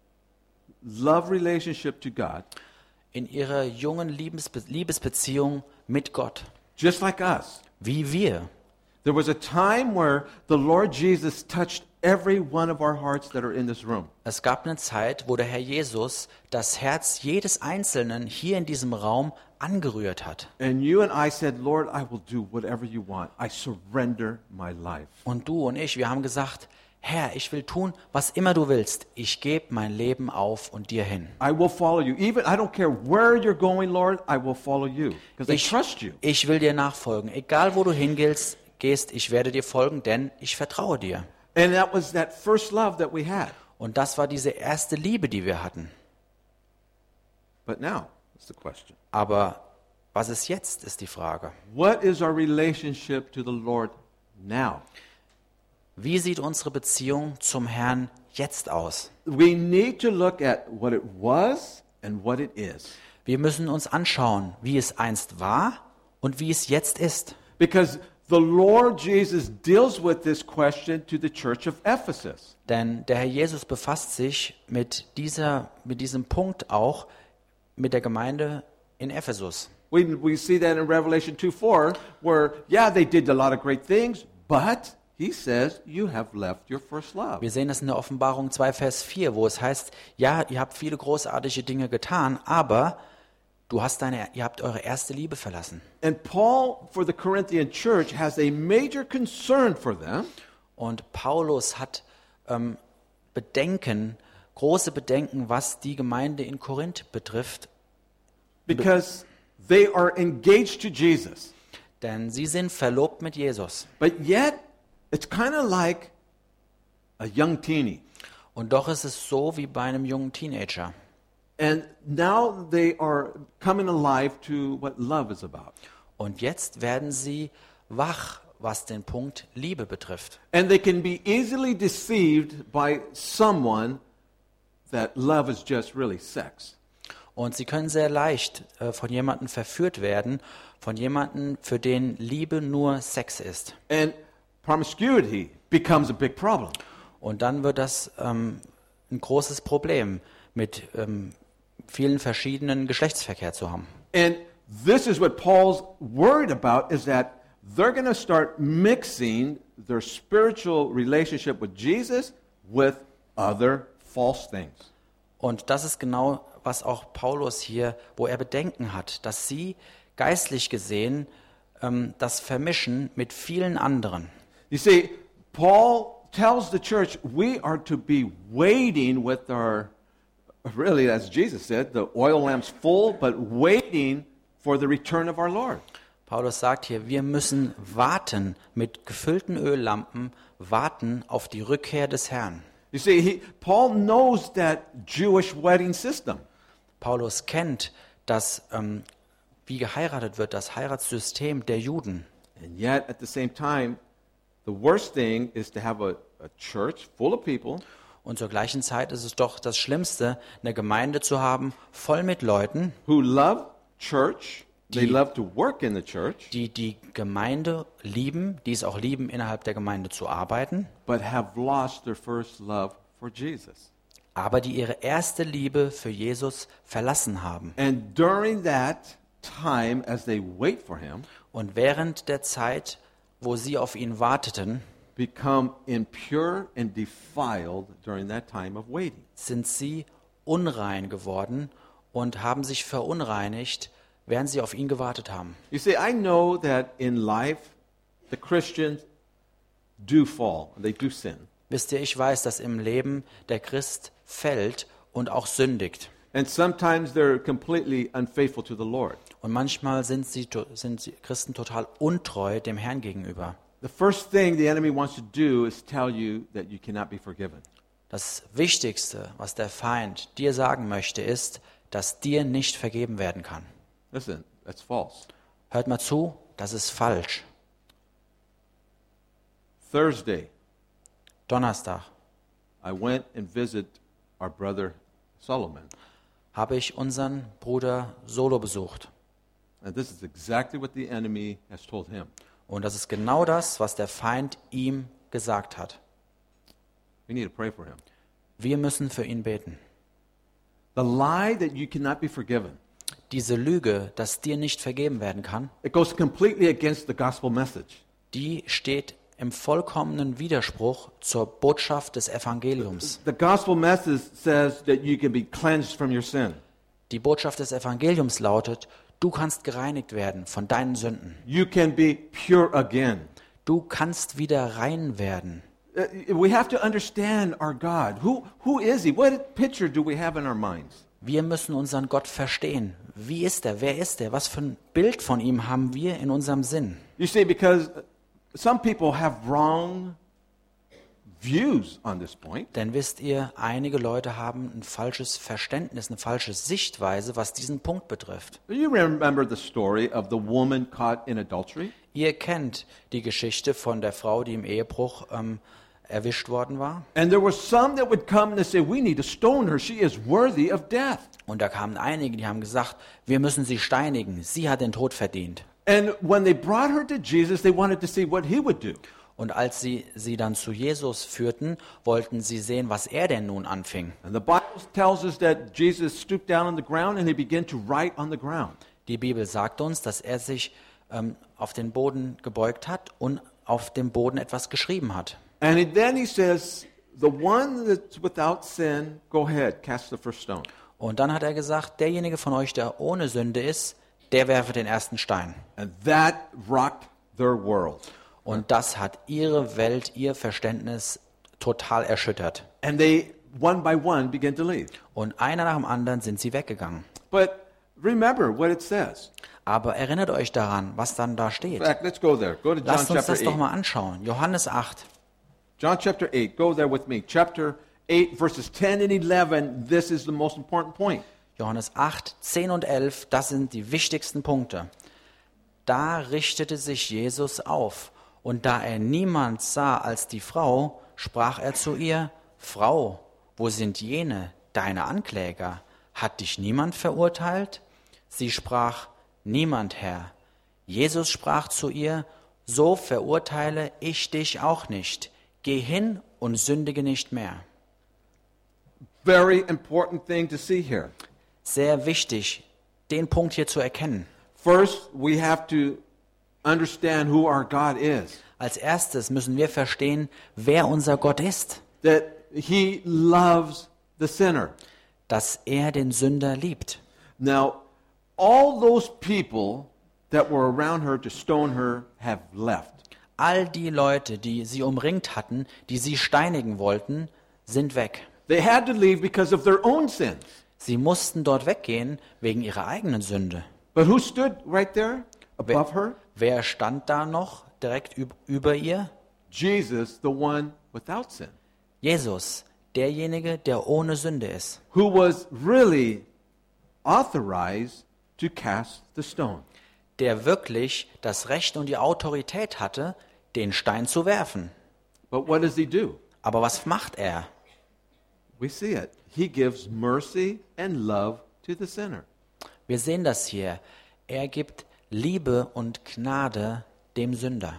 love relationship to God, in ihrer jungen Liebesbeziehung mit Gott, just like us, wie wir, there was a time where the Lord Jesus touched every one of our hearts that are in this room. es gab eine Zeit, wo der Herr Jesus das Herz jedes Einzelnen hier in diesem Raum angerührt hat. And you and I said, Lord, I will do whatever you want. I surrender my life. Und du und ich, wir haben gesagt, Herr, ich will tun, was immer du willst. Ich gebe mein Leben auf und dir hin. I will follow you. Even I don't care where you're going, Lord, I will follow you because I trust you. Ich will dir nachfolgen. Egal wo du hingehst, ich werde dir folgen, denn ich vertraue dir. And that was that first love that we had. Und das war diese erste Liebe, die wir hatten. But now, that's the question. Aber was ist jetzt, ist die Frage. What is our relationship to the Lord now? Wie sieht unsere Beziehung zum Herrn jetzt aus? We need to look at what it was and what it is. Wir müssen uns anschauen, wie es einst war und wie es jetzt ist. Because the Lord Jesus deals with this question to the church of Ephesus. Denn der Herr Jesus befasst sich mit diesem Punkt auch mit der Gemeinde in Ephesus. We see that in Revelation 2:4, where, yeah, they did a lot of great things, but he says, you have left your first love. Wir sehen das in der Offenbarung 2, Vers 4, wo es heißt, ja, ihr habt viele großartige Dinge getan, aber ihr habt eure erste Liebe verlassen. And Paul, for the Corinthian church, has a major concern for them. Und Paulus hat große Bedenken, was die Gemeinde in Korinth betrifft, Because they are engaged to Jesus. denn sie sind verlobt mit Jesus. But yet, it's kind of like a young teenie. Und doch ist es so wie bei einem jungen Teenager. And now they are coming alive to what love is about. Und jetzt werden sie wach, was den Punkt Liebe betrifft. And they can be easily deceived by someone that love is just really sex. Und sie können sehr leicht von jemandem verführt werden, von jemandem, für den Liebe nur Sex ist. And promiscuity becomes a big problem. Und dann wird das ein großes Problem, mit vielen verschiedenen Geschlechtsverkehr zu haben. And this is what Paul's worried about, is that they're going to start mixing their spiritual relationship with Jesus with other false things. Und das ist genau, was auch Paulus hier, wo er Bedenken hat, dass sie geistlich gesehen das vermischen mit vielen anderen. You see, Paul tells the church we are to be waiting with our, really, as Jesus said, the oil lamps full, but waiting for the return of our Lord. Paulus sagt hier, wir müssen warten, mit gefüllten Öllampen warten auf die Rückkehr des Herrn. You see, Paul knows that Jewish wedding system. Paulus kennt das, wie geheiratet wird, das Heiratssystem der Juden. And yet, at the same time, the worst thing is to have a church full of people Und zur gleichen Zeit ist es doch das Schlimmste, eine Gemeinde zu haben, voll mit Leuten, who love church, they love to work in the church, die die Gemeinde lieben, die es auch lieben, innerhalb der Gemeinde zu arbeiten, but have lost their first love for Jesus. aber die ihre erste Liebe für Jesus verlassen haben. And during that time, as they wait for him, Und während der Zeit, wo sie auf ihn warteten, become impure and defiled during that time of waiting. sind sie unrein geworden und haben sich verunreinigt, während sie auf ihn gewartet haben. You see, I know that in life, the Christians do fall, they do sin. Wisst ihr, ich weiß, dass im Leben der Christ fällt und auch sündigt. And sometimes they're completely unfaithful to the Lord. Und manchmal sind Christen total untreu dem Herrn gegenüber. The first thing the enemy wants to do is tell you that you cannot be forgiven. Das Wichtigste, was der Feind dir sagen möchte, ist, dass dir nicht vergeben werden kann. Listen, that's false. Hört mal zu, das ist falsch. Thursday, Donnerstag I went and visited our brother Solomon. habe ich unseren Bruder Solo besucht. And this is exactly what the enemy has told him. Und das ist genau das, was der Feind ihm gesagt hat. We need to pray for him. Wir müssen für ihn beten. The lie that you cannot be forgiven, Diese Lüge, dass dir nicht vergeben werden kann, it goes completely against the gospel message. die steht im vollkommenen Widerspruch zur Botschaft des Evangeliums. The gospel message says that you can be cleansed from your sin. Die Botschaft des Evangeliums lautet, du kannst gereinigt werden von deinen Sünden. You can be pure again. Du kannst wieder rein werden. We have to understand our God. Who is he? What picture do we have in our minds? Wir müssen unseren Gott verstehen. Wie ist er? Wer ist er? Was für ein Bild von ihm haben wir in unserem Sinn? You see, because some people have wrong views on this point. Denn wisst ihr, einige Leute haben ein falsches Verständnis, eine falsche Sichtweise, was diesen Punkt betrifft. Do you remember the story of the woman caught in adultery? Ihr kennt die Geschichte von der Frau, die im Ehebruch erwischt worden war. And there were some that would come and they say, we need to stone her. She is worthy of death. Und da kamen einige, die haben gesagt, wir müssen sie steinigen. Sie hat den Tod verdient. And when they brought her to Jesus, they wanted to see what he would do. Und als sie dann zu Jesus führten, wollten sie sehen, was er denn nun anfing. And the Bible tells us that Jesus stooped down on the ground and he began to write on the ground. Die Bibel sagt uns, dass er sich auf den Boden gebeugt hat und auf dem Boden etwas geschrieben hat. And then he says, the one that's without sin, go ahead, cast the first stone. Und dann hat er gesagt, derjenige von euch, der ohne Sünde ist, der werfe den ersten Stein. And that rocked their world. Und das hat ihre Welt, ihr Verständnis total erschüttert. And they, one by one, began to leave. Und einer nach dem anderen sind sie weggegangen. But remember what it says. Aber erinnert euch daran, was dann da steht. In fact, let's go there. Go to John Lasst uns chapter das doch 8. mal anschauen. Johannes 8. John chapter 8. Go there with me. Chapter 8, verses 10 and 11. This is the most important point. Johannes 8, 10 und 11, das sind die wichtigsten Punkte. Da richtete sich Jesus auf, und da er niemand sah als die Frau, sprach er zu ihr, Frau, wo sind jene, deine Ankläger? Hat dich niemand verurteilt? Sie sprach, niemand, Herr. Jesus sprach zu ihr, so verurteile ich dich auch nicht. Geh hin und sündige nicht mehr. Very important thing to see here. Sehr wichtig, den Punkt hier zu erkennen. First, we have to understand who our God is. Als erstes müssen wir verstehen, wer unser Gott ist. That he loves the sinner. Dass er den Sünder liebt. Now, all those people that were around her to stone her have left. All die Leute, die sie umringt hatten, die sie steinigen wollten, sind weg. They had to leave because of their own sins. Sie mussten dort weggehen wegen ihrer eigenen Sünde. But who stood right there above her? Wer stand da noch direkt über ihr? Jesus, the one without sin. Jesus, derjenige, der ohne Sünde ist. Who was really authorized to cast the stone. Der wirklich das Recht und die Autorität hatte, den Stein zu werfen. But what does he do? Aber was macht er? We see it. He gives mercy and love to the sinner. Wir sehen das hier. Er gibt Liebe und Gnade dem Sünder.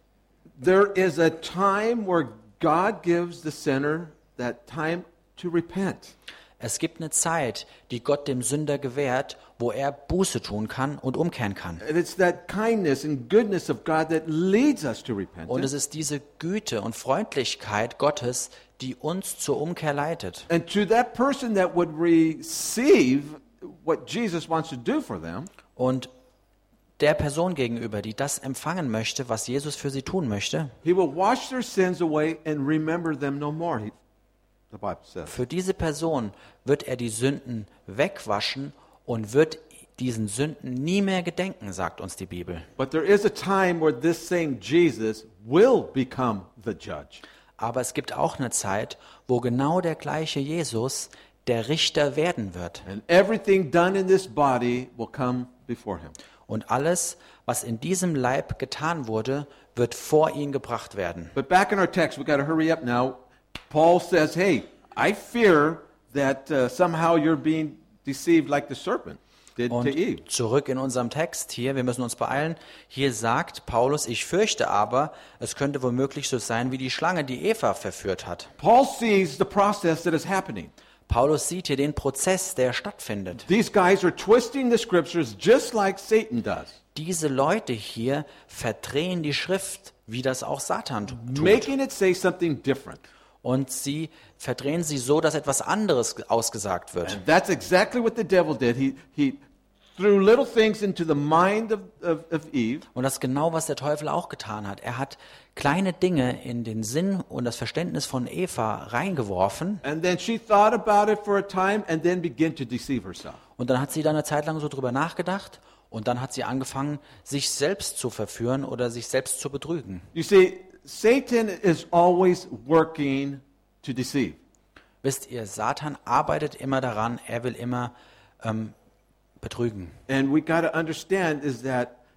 There is a time where God gives the sinner that time to repent. Es gibt eine Zeit, die Gott dem Sünder gewährt, wo er Buße tun kann und umkehren kann. And it's that kindness and goodness of God that leads us to Und repentance. es ist diese Güte und Freundlichkeit Gottes, die uns zur Umkehr leitet. And to that person that would receive what Jesus wants to do for them, Und der Person gegenüber, die das empfangen möchte, was Jesus für sie tun möchte, he will wash their sins away and remember them no more, the Bible says. für diese Person wird er die Sünden wegwaschen und wird diesen Sünden nie mehr gedenken, sagt uns die Bibel. But there is a time where this same Jesus will become the judge. Aber es gibt auch eine Zeit, wo genau der gleiche Jesus der Richter werden wird. And everything done in this body will come before him. Und alles, was in diesem Leib getan wurde, wird vor ihn gebracht werden. But back in our text, we got to hurry up now. Paul says, hey, I fear that somehow you're being deceived like the serpent did to Eve. Und zurück in unserem Text hier, wir müssen uns beeilen. Hier sagt Paulus, ich fürchte aber, es könnte womöglich so sein, wie die Schlange, die Eva verführt hat. Paul sees the process that is happening. Paulus sieht hier den Prozess, der stattfindet. These guys are twisting the scriptures just like Satan does, Diese Leute hier verdrehen die Schrift, wie das auch Satan tut. making it say something different. Und sie verdrehen sie so, dass etwas anderes ausgesagt wird. And that's exactly what the devil did. He threw little things into the mind of Eve, Und das ist genau, was der Teufel auch getan hat. Er hat kleine Dinge in den Sinn und das Verständnis von Eva reingeworfen. and then she thought about it for a time and then began to deceive herself. Und dann hat sie da eine Zeit lang so drüber nachgedacht. Und dann hat sie angefangen, sich selbst zu verführen oder sich selbst zu betrügen. You see, Satan is always working to deceive. Wisst ihr, Satan arbeitet immer daran, er will immer betrügen. And we got to understand is that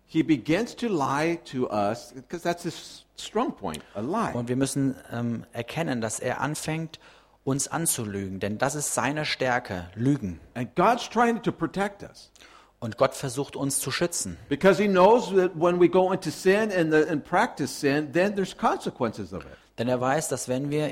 he begins to lie to us, because that's his strong point, a lie. Und wir müssen erkennen, dass er anfängt, uns anzulügen, denn das ist seine Stärke, Lügen. And God's trying to protect us. Und Gott versucht uns zu schützen. Because he knows that when we go into sin and practice sin, then there's consequences of it. Denn er weiß, dass wenn wir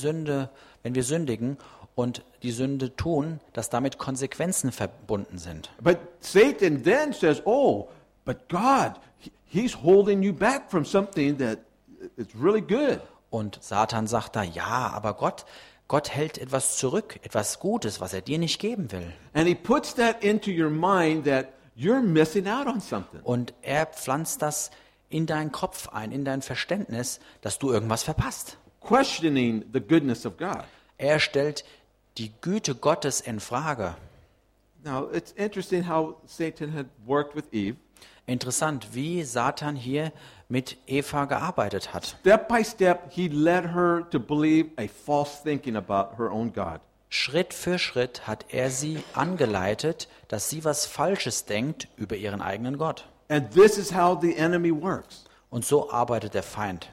sündigen und die Sünde tun, dass damit Konsequenzen verbunden sind. But Satan then says, oh, but God, he's holding you back from something that is really good. Und Satan sagt da, ja, aber Gott hält etwas zurück, etwas Gutes, was er dir nicht geben will. And he puts that into your mind that you're missing out on something. Und er pflanzt das in deinen Kopf ein, in dein Verständnis, dass du irgendwas verpasst. Questioning the goodness of God. Er stellt die Güte Gottes in Frage. Now, it's interesting how Satan had worked with Eve. Interessant, wie Satan hier mit Eva gearbeitet hat. Step by step, he led her to believe a false thinking about her own God. Schritt für Schritt hat er sie angeleitet, dass sie was Falsches denkt über ihren eigenen Gott. And this is how the enemy works. Und so arbeitet der Feind.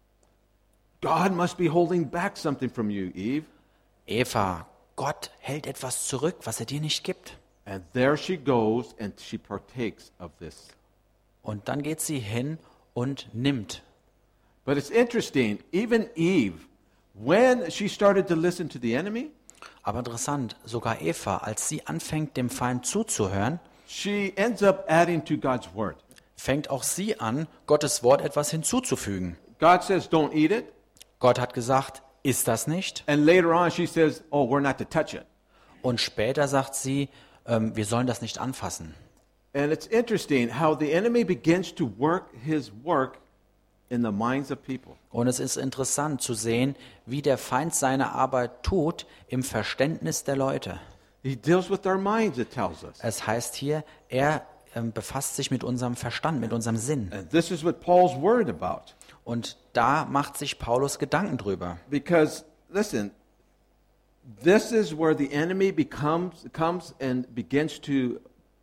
God must be holding back something from you, Eve. Eva, Gott hält etwas zurück, was er dir nicht gibt. And there she goes and she partakes of this. Und dann geht sie hin und nimmt. But it's interesting, even Eve, when she started to listen to the enemy, Aber interessant, sogar Eva, als sie anfängt, dem Feind zuzuhören, she ends up adding to God's word. fängt auch sie an, Gottes Wort etwas hinzuzufügen. God says, don't eat it. Gott hat gesagt, iss das nicht. And later on she says, oh, we're not to touch it. Und später sagt sie, wir sollen das nicht anfassen. And it's interesting how the enemy begins to work his work in the minds of people. Und es ist interessant zu sehen, wie der Feind seine Arbeit tut im Verständnis der Leute. He deals with our minds, it tells us. Es heißt hier, er befasst sich mit unserem Verstand, mit unserem Sinn. And this is what Paul's worried about. Und da macht sich Paulus Gedanken drüber. Because, listen, this is where the enemy comes and begins to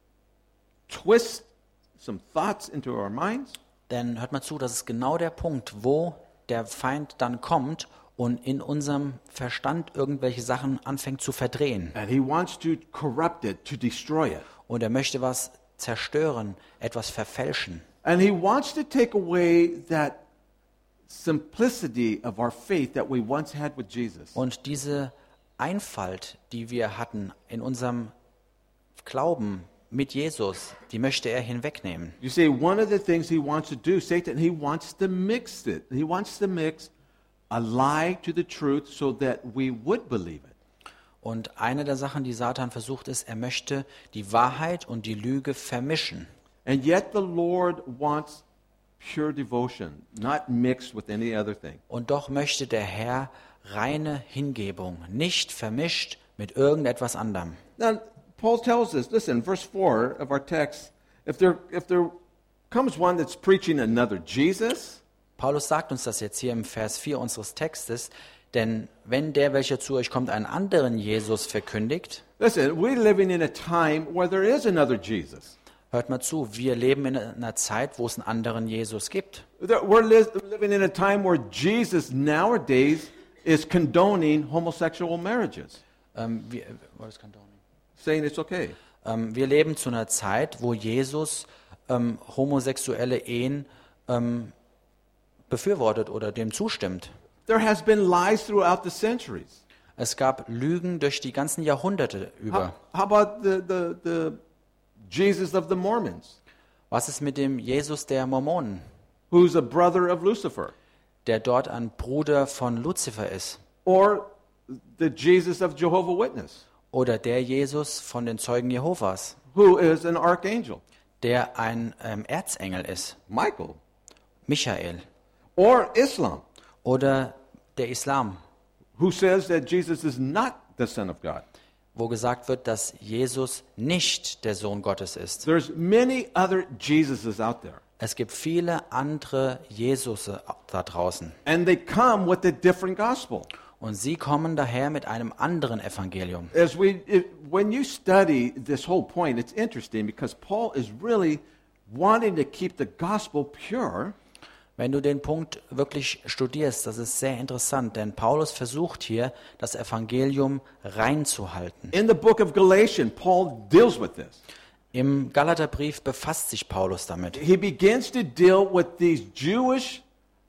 twist some thoughts into our minds. Denn hört mal zu, das ist genau der Punkt, wo der Feind dann kommt und in unserem Verstand irgendwelche Sachen anfängt zu verdrehen. And he wants to corrupt it, to destroy it. Und er möchte was zerstören, etwas verfälschen. And he wants to take away that simplicity of our faith that we once had with Jesus. Und diese Einfalt, die wir hatten in unserem Glauben mit Jesus, die möchte er hinwegnehmen. You see, one of the things he wants to do, Satan, he wants to mix it. He wants to mix a lie to the truth so that we would believe it. Und eine der Sachen, die Satan versucht, ist, er möchte die Wahrheit und die Lüge vermischen. And yet the Lord wants pure devotion, not mixed with any other thing. Und doch möchte der Herr reine Hingebung, nicht vermischt mit irgendetwas anderem. Now, Paul tells us, listen, verse 4 of our text, if there comes one that's preaching another Jesus, Paulus sagt uns das jetzt hier im Vers 4 unseres Textes, denn wenn der, welcher zu euch kommt, einen anderen Jesus verkündigt, listen, we're living in a time where there is another Jesus. hört mal zu, wir leben in einer Zeit, wo es einen anderen Jesus gibt. We're living in a time where Jesus nowadays is condoning homosexual marriages, Was ist Condoning? saying it's okay. Wir leben zu einer Zeit, wo Jesus homosexuelle Ehen befürwortet oder dem zustimmt. There has been lies throughout the centuries. Es gab Lügen durch die ganzen Jahrhunderte über. How about the Jesus of the Mormons, Was ist mit dem Jesus der Mormonen, who's a brother of Lucifer? der dort ein Bruder von Luzifer ist? Or the Jesus of Jehovah's Witness, Oder der Jesus von den Zeugen Jehovas, who is an archangel, der ein Erzengel ist, Michael? Michael? Or Islam, Oder der Islam, who says that Jesus is not the Son of God. wo gesagt wird, dass Jesus nicht der Sohn Gottes ist. There's many other Jesuses out there. Es gibt viele andere Jesusse da draußen. And they come with a different gospel. Und sie kommen daher mit einem anderen Evangelium. When you study this whole point, it's interesting because Paul is really wanting to keep the gospel pure, Wenn du den Punkt wirklich studierst, das ist sehr interessant, denn Paulus versucht hier, das Evangelium reinzuhalten. in the book of Galatians, Paul deals with this. Im Galaterbrief befasst sich Paulus damit. He begins to deal with these Jewish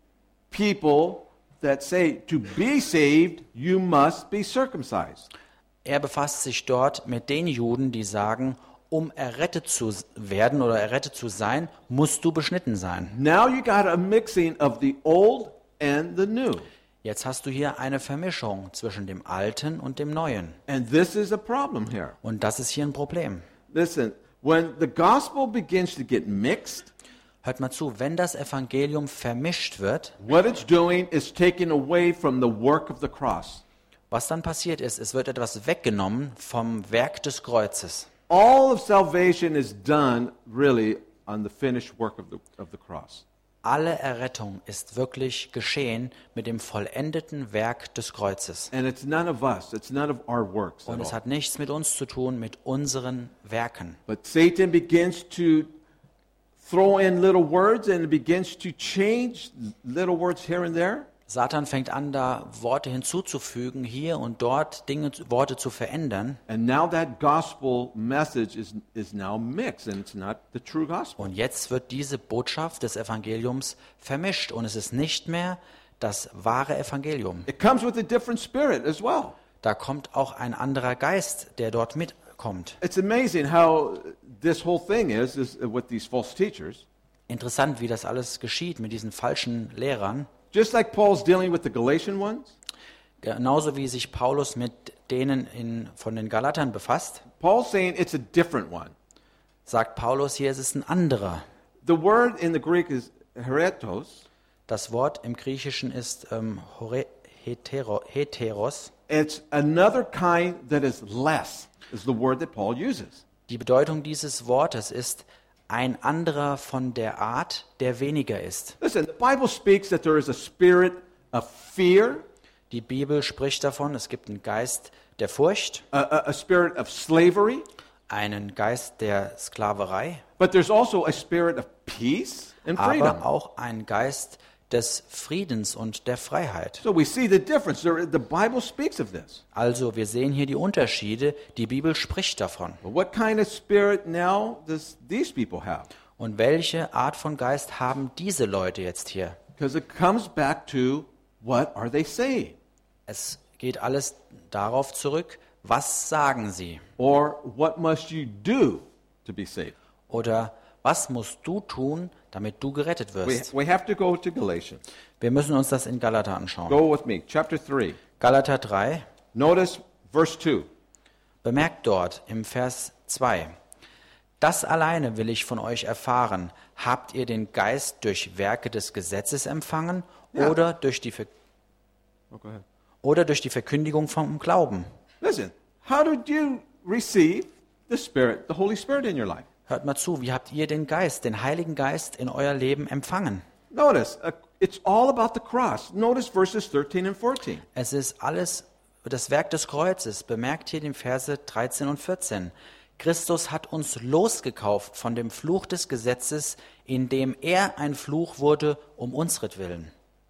people that say, to be saved, you must be circumcised. Er befasst sich dort mit den Juden, die sagen, um errettet zu werden oder errettet zu sein, musst du beschnitten sein. Now you got a mixing of the old and the new. Jetzt hast du hier eine Vermischung zwischen dem Alten und dem Neuen. And this is a problem here. Und das ist hier ein Problem. Listen, when the gospel begins to get mixed, Hört mal zu, wenn das Evangelium vermischt wird, what it's doing is taking away from the work of the cross. was dann passiert ist, es wird etwas weggenommen vom Werk des Kreuzes. All of salvation is done really on the finished work of the cross. Alle Errettung ist wirklich geschehen mit dem vollendeten Werk des Kreuzes. And it's none of us, it's none of our works Und at es all. hat nichts mit uns zu tun, mit unseren Werken. But Satan begins to throw in little words and begins to change little words here and there. Satan fängt an, da Worte hinzuzufügen, hier und dort Worte zu verändern. And now that gospel message is now mixed, and it's not the true gospel. Und jetzt wird diese Botschaft des Evangeliums vermischt und es ist nicht mehr das wahre Evangelium. It comes with a different spirit as well. Da kommt auch ein anderer Geist, der dort mitkommt. It's amazing how this whole thing is with these false teachers. Interessant, wie das alles geschieht mit diesen falschen Lehrern. Just like Paul's dealing with the Galatian ones, Genauso wie sich Paulus mit denen von den Galatern befasst, Paul's saying it's a different one. sagt Paulus hier, es ist ein anderer. The word in the Greek is heretos. Das Wort im Griechischen ist heteros. It's another kind that is less, is the word that Paul uses. Die Bedeutung dieses Wortes ist ein anderer von der Art, der weniger ist. Listen, the Bible speaks that there is a spirit of fear, Die Bibel spricht davon, es gibt einen Geist der Furcht, a spirit of slavery, einen Geist der Sklaverei, but there's also a spirit of peace and freedom. aber auch einen Geist des Friedens und der Freiheit. So we see the difference. The Bible speaks of this. Also wir sehen hier die Unterschiede, die Bibel spricht davon. But what kind of spirit now does these people have? Und welche Art von Geist haben diese Leute jetzt hier? Because it comes back to what are they saying? Es geht alles darauf zurück, was sagen sie? Or what must you do to be saved? Oder was musst du tun, damit du gerettet wirst? We have to go to Galatians. Wir müssen uns das in Galater anschauen. Go with me, chapter 3. Galater 3, Notice verse 2. bemerkt dort im Vers 2. Das alleine will ich von euch erfahren. Habt ihr den Geist durch Werke des Gesetzes empfangen Ja. oder durch die Oh, go ahead. oder durch die Verkündigung vom Glauben? Listen, how did you receive the Spirit, the Holy Spirit in your life? Hört mal zu, wie habt ihr den Geist, den Heiligen Geist in euer Leben empfangen? Notice, it's all about the cross. Notice verses 13 and 14. Es ist alles das Werk des Kreuzes. Bemerkt hier den Verse 13 und 14. Christus hat uns losgekauft von dem Fluch des Gesetzes, indem er ein Fluch wurde um unsretwillen.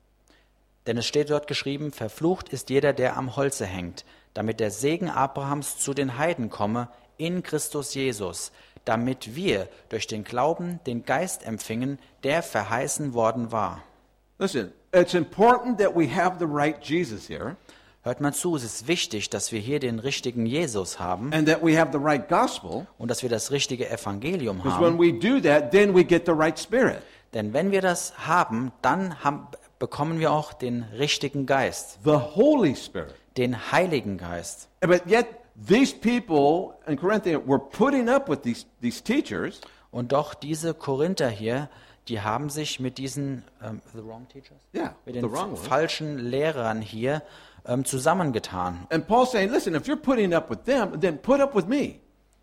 Denn es steht dort geschrieben, verflucht ist jeder, der am Holze hängt, damit der Segen Abrahams zu den Heiden komme in Christus Jesus, damit wir durch den Glauben den Geist empfingen, der verheißen worden war. Listen, it's important that we have the right Jesus here Hört mal zu, es ist wichtig, dass wir hier den richtigen Jesus haben and that we have the right gospel, und dass wir das richtige Evangelium because when haben. we do that, then we get the right spirit. Denn wenn wir das haben, dann bekommen wir auch den richtigen Geist, The Holy Spirit. den Heiligen Geist. But yet, these people in Corinthia were putting up with these teachers, Und doch diese Korinther hier, die haben sich mit diesen the wrong teachers? yeah, Mit the den wrong one. falschen Lehrern hier zusammengetan. And Paul's saying, listen, if you're putting up with them, then put up with me.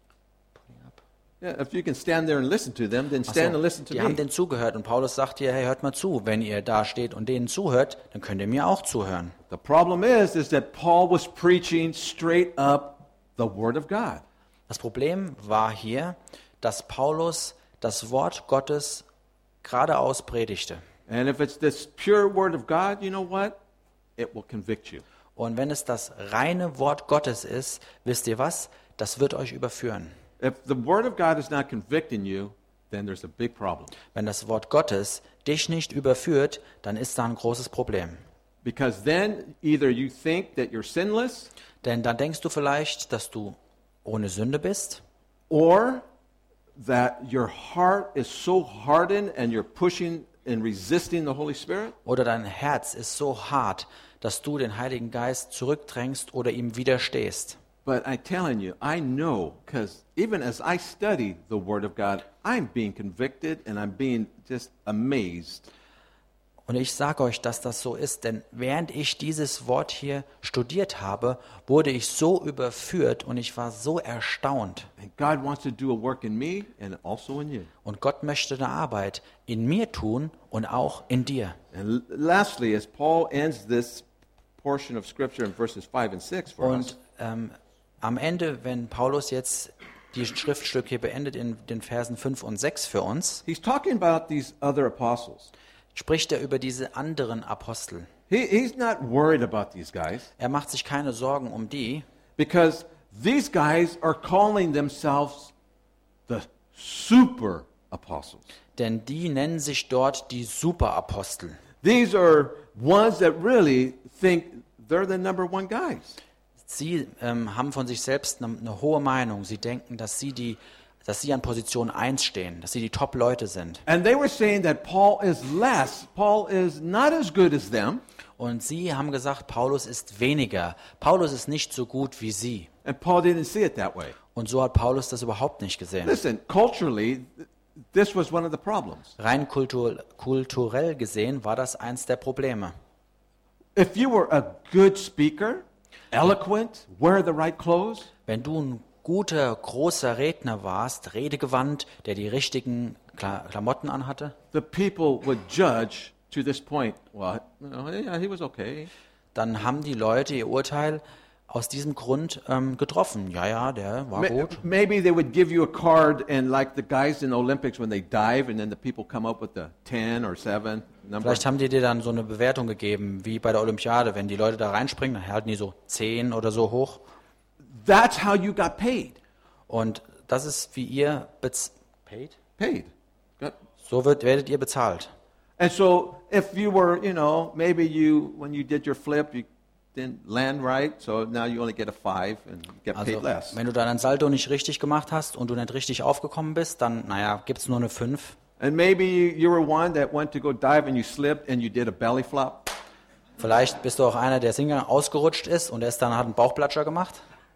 Yeah, if you can stand there and listen to them, then stand and listen to Die haben me. denen zugehört und Paulus sagt hier, hey, hört mal zu, wenn ihr da steht und denen zuhört, dann könnt ihr mir auch zuhören. The problem is that Paul was preaching straight up the Word of God. Das Problem war hier, dass Paulus das Wort Gottes geradeaus predigte. And if it's this pure word of God, you know what? It will convict you. Und wenn es das reine Wort Gottes ist, wisst ihr was? Das wird euch überführen. If the word of God is not convicting you, then there's a big problem. Wenn das Wort Gottes dich nicht überführt, dann ist da ein großes Problem. Because then either you think that you're sinless, Denn dann denkst du vielleicht, dass du ohne Sünde bist, or that your heart is so hardened and you're pushing and resisting the Holy Spirit, oder dein Herz ist so hart, dass du den Heiligen Geist zurückdrängst oder ihm widerstehst. but I'm telling you, I know, because even as I study the Word of God, I'm being convicted and I'm being just amazed. Und ich sage euch, dass das so ist, denn während ich dieses Wort hier studiert habe, wurde ich so überführt und ich war so erstaunt. And God wants to do a work in me and also in you. Und Gott möchte eine Arbeit in mir tun und auch in dir. And lastly, as Paul ends this portion of Scripture in verses 5 and 6 for us, Und am Ende, wenn Paulus jetzt die Schriftstück hier beendet in den Versen 5 und 6 für uns, he's talking about these other apostles. spricht er über diese anderen Apostel. He's not worried about these guys Er macht sich keine Sorgen um die, because these guys are calling themselves the super apostles. denn die nennen sich dort die Superapostel. These are ones that really think they're the number one guys. Sie haben von sich selbst eine hohe Meinung. Sie denken, dass sie an Position 1 stehen, dass sie die Top-Leute sind. And they were saying that Paul is less. Paul is not as good as them. Und sie haben gesagt, Paulus ist weniger. Paulus ist nicht so gut wie sie. And Paul didn't see it that way. Und so hat Paulus das überhaupt nicht gesehen. Listen, culturally, this was one of the problems. Rein kulturell gesehen war das eins der Probleme. If you were a good speaker, eloquent, wear the right clothes, Wenn du ein guter, großer Redner warst, redegewandt, der die richtigen Klamotten anhatte, the people would judge to this point. Well, yeah, he was okay. dann haben die Leute ihr Urteil aus diesem Grund getroffen. Ja, der war gut. Maybe they would give you a card, and like the guys in the Olympics when they dive, and then the people come up with the 10 or 7 number. Vielleicht haben die dir dann so eine Bewertung gegeben, wie bei der Olympiade. Wenn die Leute da reinspringen, dann halten die so 10 oder so hoch. That's how you got paid. Und das ist, wie ihr paid? Paid. So werdet ihr bezahlt. And so if you were, maybe when you did your flip, you didn't land right, so now you only get a 5 and get paid Also, less. wenn du deinen Salto nicht richtig gemacht hast und du nicht richtig aufgekommen bist, dann, gibt es nur eine 5. And maybe you were one that went to go dive and you slipped and you did a belly flop. Vielleicht bist du auch einer, der Singer ausgerutscht ist und hat einen Bauchplatscher gemacht.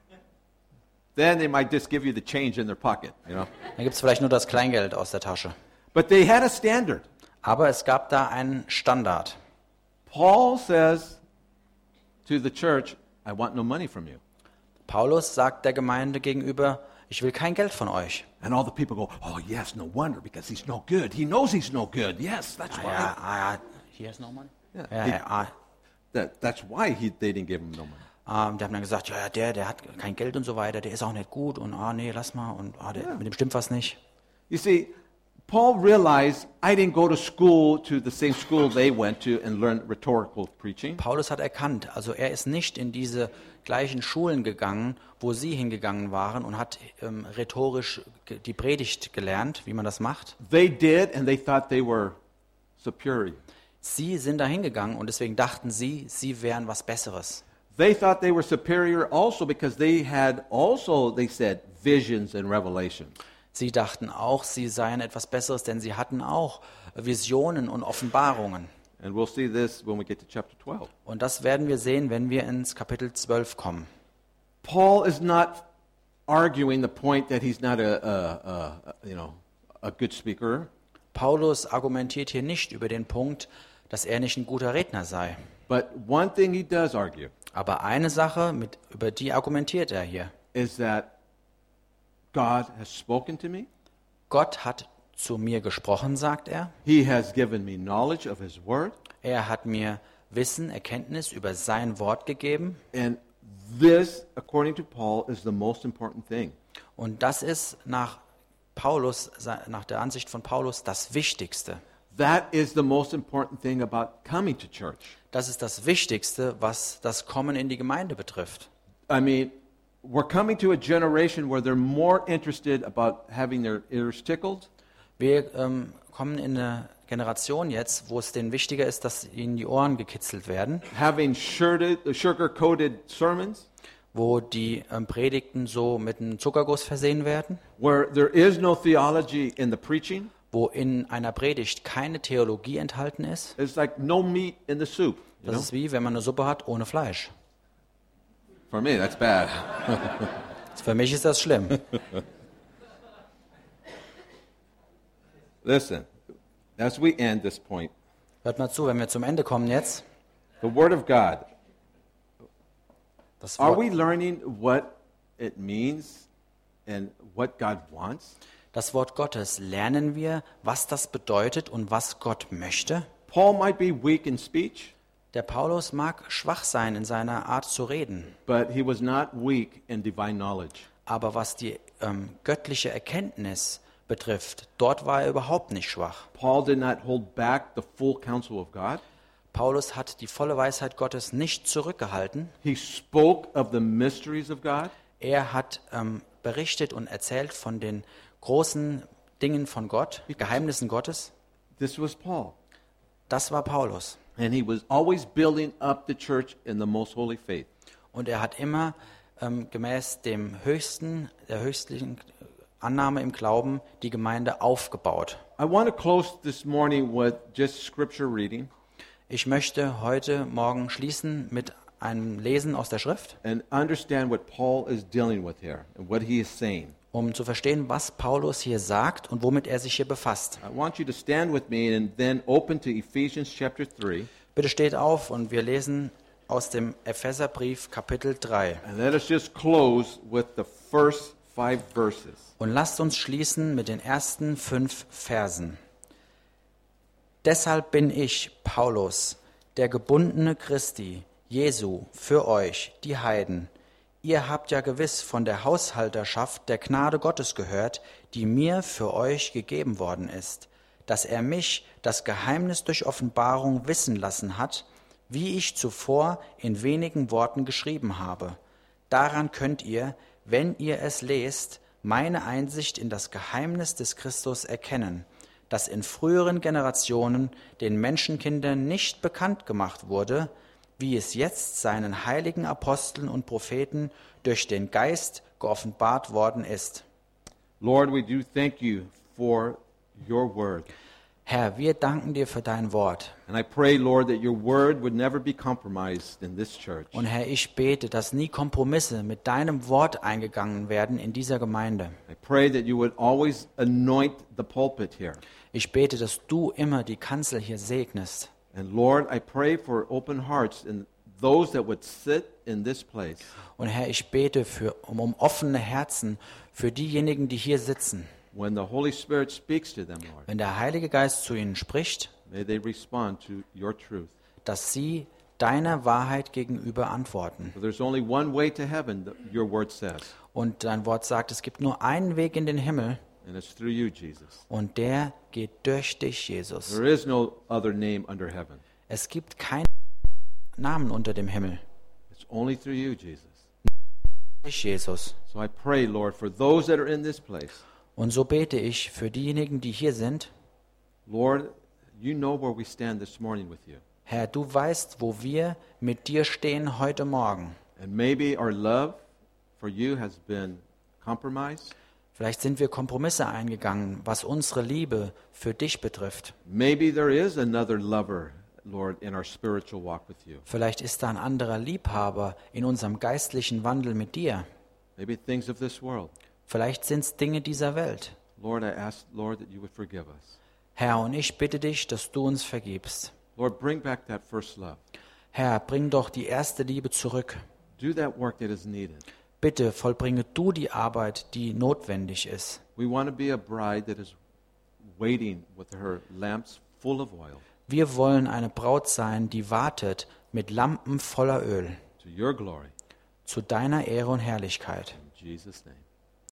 Then they might just give you the change in their pocket, Dann gibt es vielleicht nur das Kleingeld aus der Tasche. But they had a standard. Aber es gab da einen Standard. Paul says to the church, I want no money from you. Paulus sagt der Gemeinde gegenüber, ich will kein Geld von euch. And all the people go, oh yes, no wonder, because he's no good. He knows he's no good. Yes, that's why. Hier ist noch money. Yeah, that's why they didn't give him no money. Die haben dann gesagt, der hat kein Geld und so weiter, der ist auch nicht gut und nee, lass mal und mit dem stimmt was nicht. You see, Paul realized I didn't go to school, to the same school they went to and learn rhetorical preaching. Paulus hat erkannt, also er ist nicht in diese gleichen Schulen gegangen, wo sie hingegangen waren und hat rhetorisch die Predigt gelernt, wie man das macht. They did, and they thought they were superior. Sie sind da hingegangen und deswegen dachten sie wären was Besseres. They thought they were superior also because they had also, they said, visions and revelations. Sie dachten auch, sie seien etwas Besseres, denn sie hatten auch Visionen und Offenbarungen. And we'll see this when we get to chapter 12. Und das werden wir sehen, wenn wir ins Kapitel 12 kommen. Paul is not arguing the point that he's not a good speaker. Paulus argumentiert hier nicht über den Punkt, dass er nicht ein guter Redner sei. But one thing he does argue Aber eine Sache, über die argumentiert er hier. is that God has spoken to me. Gott hat zu mir gesprochen, sagt er. He has given me knowledge of his word. Er hat mir Wissen, Erkenntnis über sein Wort gegeben. And this, according to Paul, is the most important thing. Und das ist nach nach der Ansicht von Paulus das Wichtigste. That is the most important thing about coming to church. Das ist das Wichtigste, was das Kommen in die Gemeinde betrifft. I mean, we're coming to a generation where they're more interested about having their ears tickled. Wir kommen in eine Generation jetzt, wo es denen wichtiger ist, dass ihnen die Ohren gekitzelt werden, Having sugar-coated sermons, wo die Predigten so mit einem Zuckerguss versehen werden, where there is no theology in the preaching. wo in einer Predigt keine Theologie enthalten ist. It's like no meat in the soup. You Das know? ist wie, wenn man eine Suppe hat ohne Fleisch. For me, that's bad. Für mich ist das schlimm. Listen, as we end this point, Hört mal zu, wenn wir zum Ende kommen jetzt. the Word of God, Das are Wort, we learning what it means and what God wants? das Wort Gottes, lernen wir, was das bedeutet und was Gott möchte? Paul might be weak in speech, Der Paulus mag schwach sein in seiner Art zu reden, but he was not weak in divine knowledge. aber was die göttliche Erkenntnis betrifft, dort war er überhaupt nicht schwach. Paul did not hold back the full counsel of God. Paulus hat die volle Weisheit Gottes nicht zurückgehalten. He spoke of the mysteries of God. Er hat berichtet und erzählt von den großen Dingen von Gott, Geheimnissen Gottes. This was Paul. Das war Paulus. And he was always building up the church in the most holy faith. Und er hat immer gemäß der höchstlichen Annahme im Glauben die Gemeinde aufgebaut. I want to close this morning with just scripture reading Ich möchte heute Morgen schließen mit einem Lesen aus der Schrift, and understand what Paul is dealing with here and what he is saying. um zu verstehen, was Paulus hier sagt und womit er sich hier befasst. I want you to stand with me and then open to Ephesians chapter 3. Bitte steht auf und wir lesen aus dem Epheserbrief Kapitel 3. And let us just close with the first 5 verses. Und lasst uns schließen mit den ersten 5 Versen. Deshalb bin ich, Paulus, der gebundene Christi, Jesu, für euch, die Heiden. Ihr habt ja gewiss von der Haushalterschaft der Gnade Gottes gehört, die mir für euch gegeben worden ist, dass er mich das Geheimnis durch Offenbarung wissen lassen hat, wie ich zuvor in wenigen Worten geschrieben habe. Daran könnt ihr, wenn ihr es lest, meine Einsicht in das Geheimnis des Christus erkennen, das in früheren Generationen den Menschenkindern nicht bekannt gemacht wurde, wie es jetzt seinen heiligen Aposteln und Propheten durch den Geist geoffenbart worden ist. Lord, we do thank you for your word. Herr, wir danken dir für dein Wort. And I pray, Lord, that your word would never be compromised in this church. Und Herr, ich bete, dass nie Kompromisse mit deinem Wort eingegangen werden in dieser Gemeinde. I pray that you would always anoint the pulpit here. Ich bete, dass du immer die Kanzel hier segnest. And Lord, I pray for open hearts and those that would sit in this place. Und Herr, ich bete um offene Herzen für diejenigen, die hier sitzen. When the Holy Spirit speaks to them, Lord, Wenn der Heilige Geist zu ihnen spricht, may they respond to your truth. dass sie deiner Wahrheit gegenüber antworten. For there's only one way to heaven, your word says, Und dein Wort sagt, es gibt nur einen Weg in den Himmel and it's through you, Jesus. und der geht durch dich, Jesus. There is no other name under heaven. Es gibt keinen Namen unter dem Himmel. It's only through you, Jesus. Durch Jesus. So I pray, Lord, for those that are in this place, Und so bete ich für diejenigen, die hier sind. Lord, you know where we stand this morning with you. Herr, du weißt, wo wir mit dir stehen heute Morgen. And maybe our love for you has been compromised. Vielleicht sind wir Kompromisse eingegangen, was unsere Liebe für dich betrifft. Maybe there is another lover, Lord, in our spiritual walk with you. Vielleicht ist da ein anderer Liebhaber in unserem geistlichen Wandel mit dir. Maybe things of this world. Vielleicht sind es Dinge dieser Welt. Lord, I ask, Lord, that you would forgive us. Herr, und ich bitte dich, dass du uns vergibst. Lord, bring back that first love. Herr, bring doch die erste Liebe zurück. Do that work that is needed. Bitte vollbringe du die Arbeit, die notwendig ist. We want to be a bride that is waiting with her lamps full of oil Wir wollen eine Braut sein, die wartet mit Lampen voller Öl to your glory. zu deiner Ehre und Herrlichkeit. In Jesus' name.